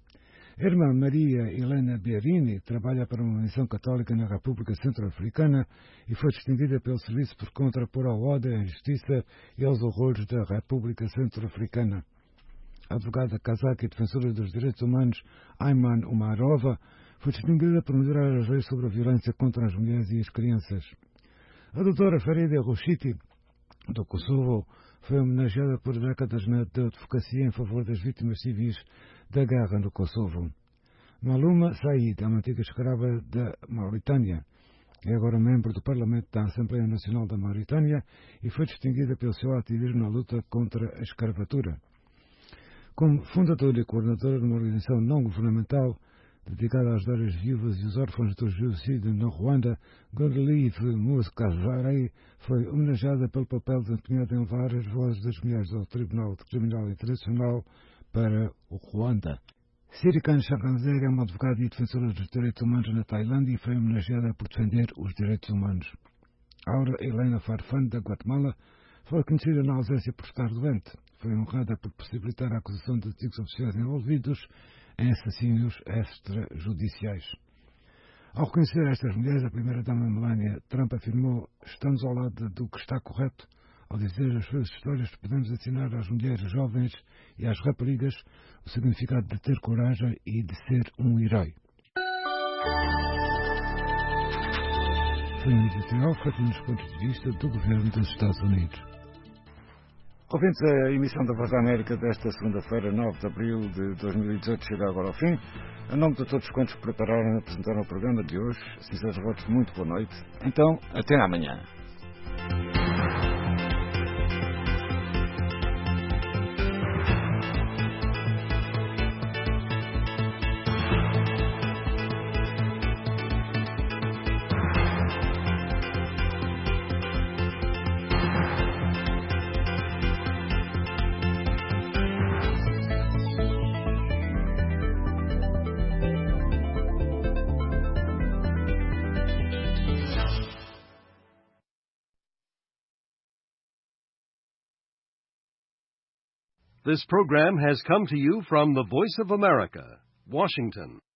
A irmã Maria Helena Berini trabalha para uma missão católica na República Centro-Africana e foi distinguida pelo serviço por contrapor ao ódio, à injustiça e aos horrores da República Centro-Africana. A advogada cazaca e defensora dos direitos humanos Ayman Umarova foi distinguida por melhorar as leis sobre a violência contra as mulheres e as crianças. A doutora Farida Rouchiti, do Kosovo, foi homenageada por décadas na advocacia em favor das vítimas civis da guerra no Kosovo. Maluma Said é uma antiga escrava da Mauritânia. É agora membro do Parlamento da Assembleia Nacional da Mauritânia e foi distinguida pelo seu ativismo na luta contra a escravatura. Como fundadora e coordenadora de uma organização não governamental dedicada a ajudar as viúvas e os órfãos do genocídio no Ruanda, Godelieve Muskazarei foi homenageada pelo papel desempenhado em levar as vozes das mulheres ao Tribunal Criminal Internacional para o Ruanda. Sirikan Shakanzer é uma advogada e defensora dos direitos humanos na Tailândia e foi homenageada por defender os direitos humanos. Aura Helena Farfan, da Guatemala, foi conhecida na ausência por estar doente. Foi honrada por possibilitar a acusação de antigos oficiais envolvidos em assassínios extrajudiciais. Ao reconhecer estas mulheres, a primeira-dama Melania Trump afirmou: estamos ao lado do que está correto. Ao dizer as suas histórias, podemos ensinar às mulheres jovens e às raparigas o significado de ter coragem e de ser um herói. Foi um editorial feito nos pontos de vista do governo dos Estados Unidos. Ouvintes, a emissão da Voz da América desta segunda-feira, nove de abril de dois mil e dezoito, chega agora ao fim. Em nome de todos quantos prepararam e apresentaram o programa de hoje, sinceros votos, muito boa noite. Então, até amanhã. This program has come to you from the Voice of America, Washington.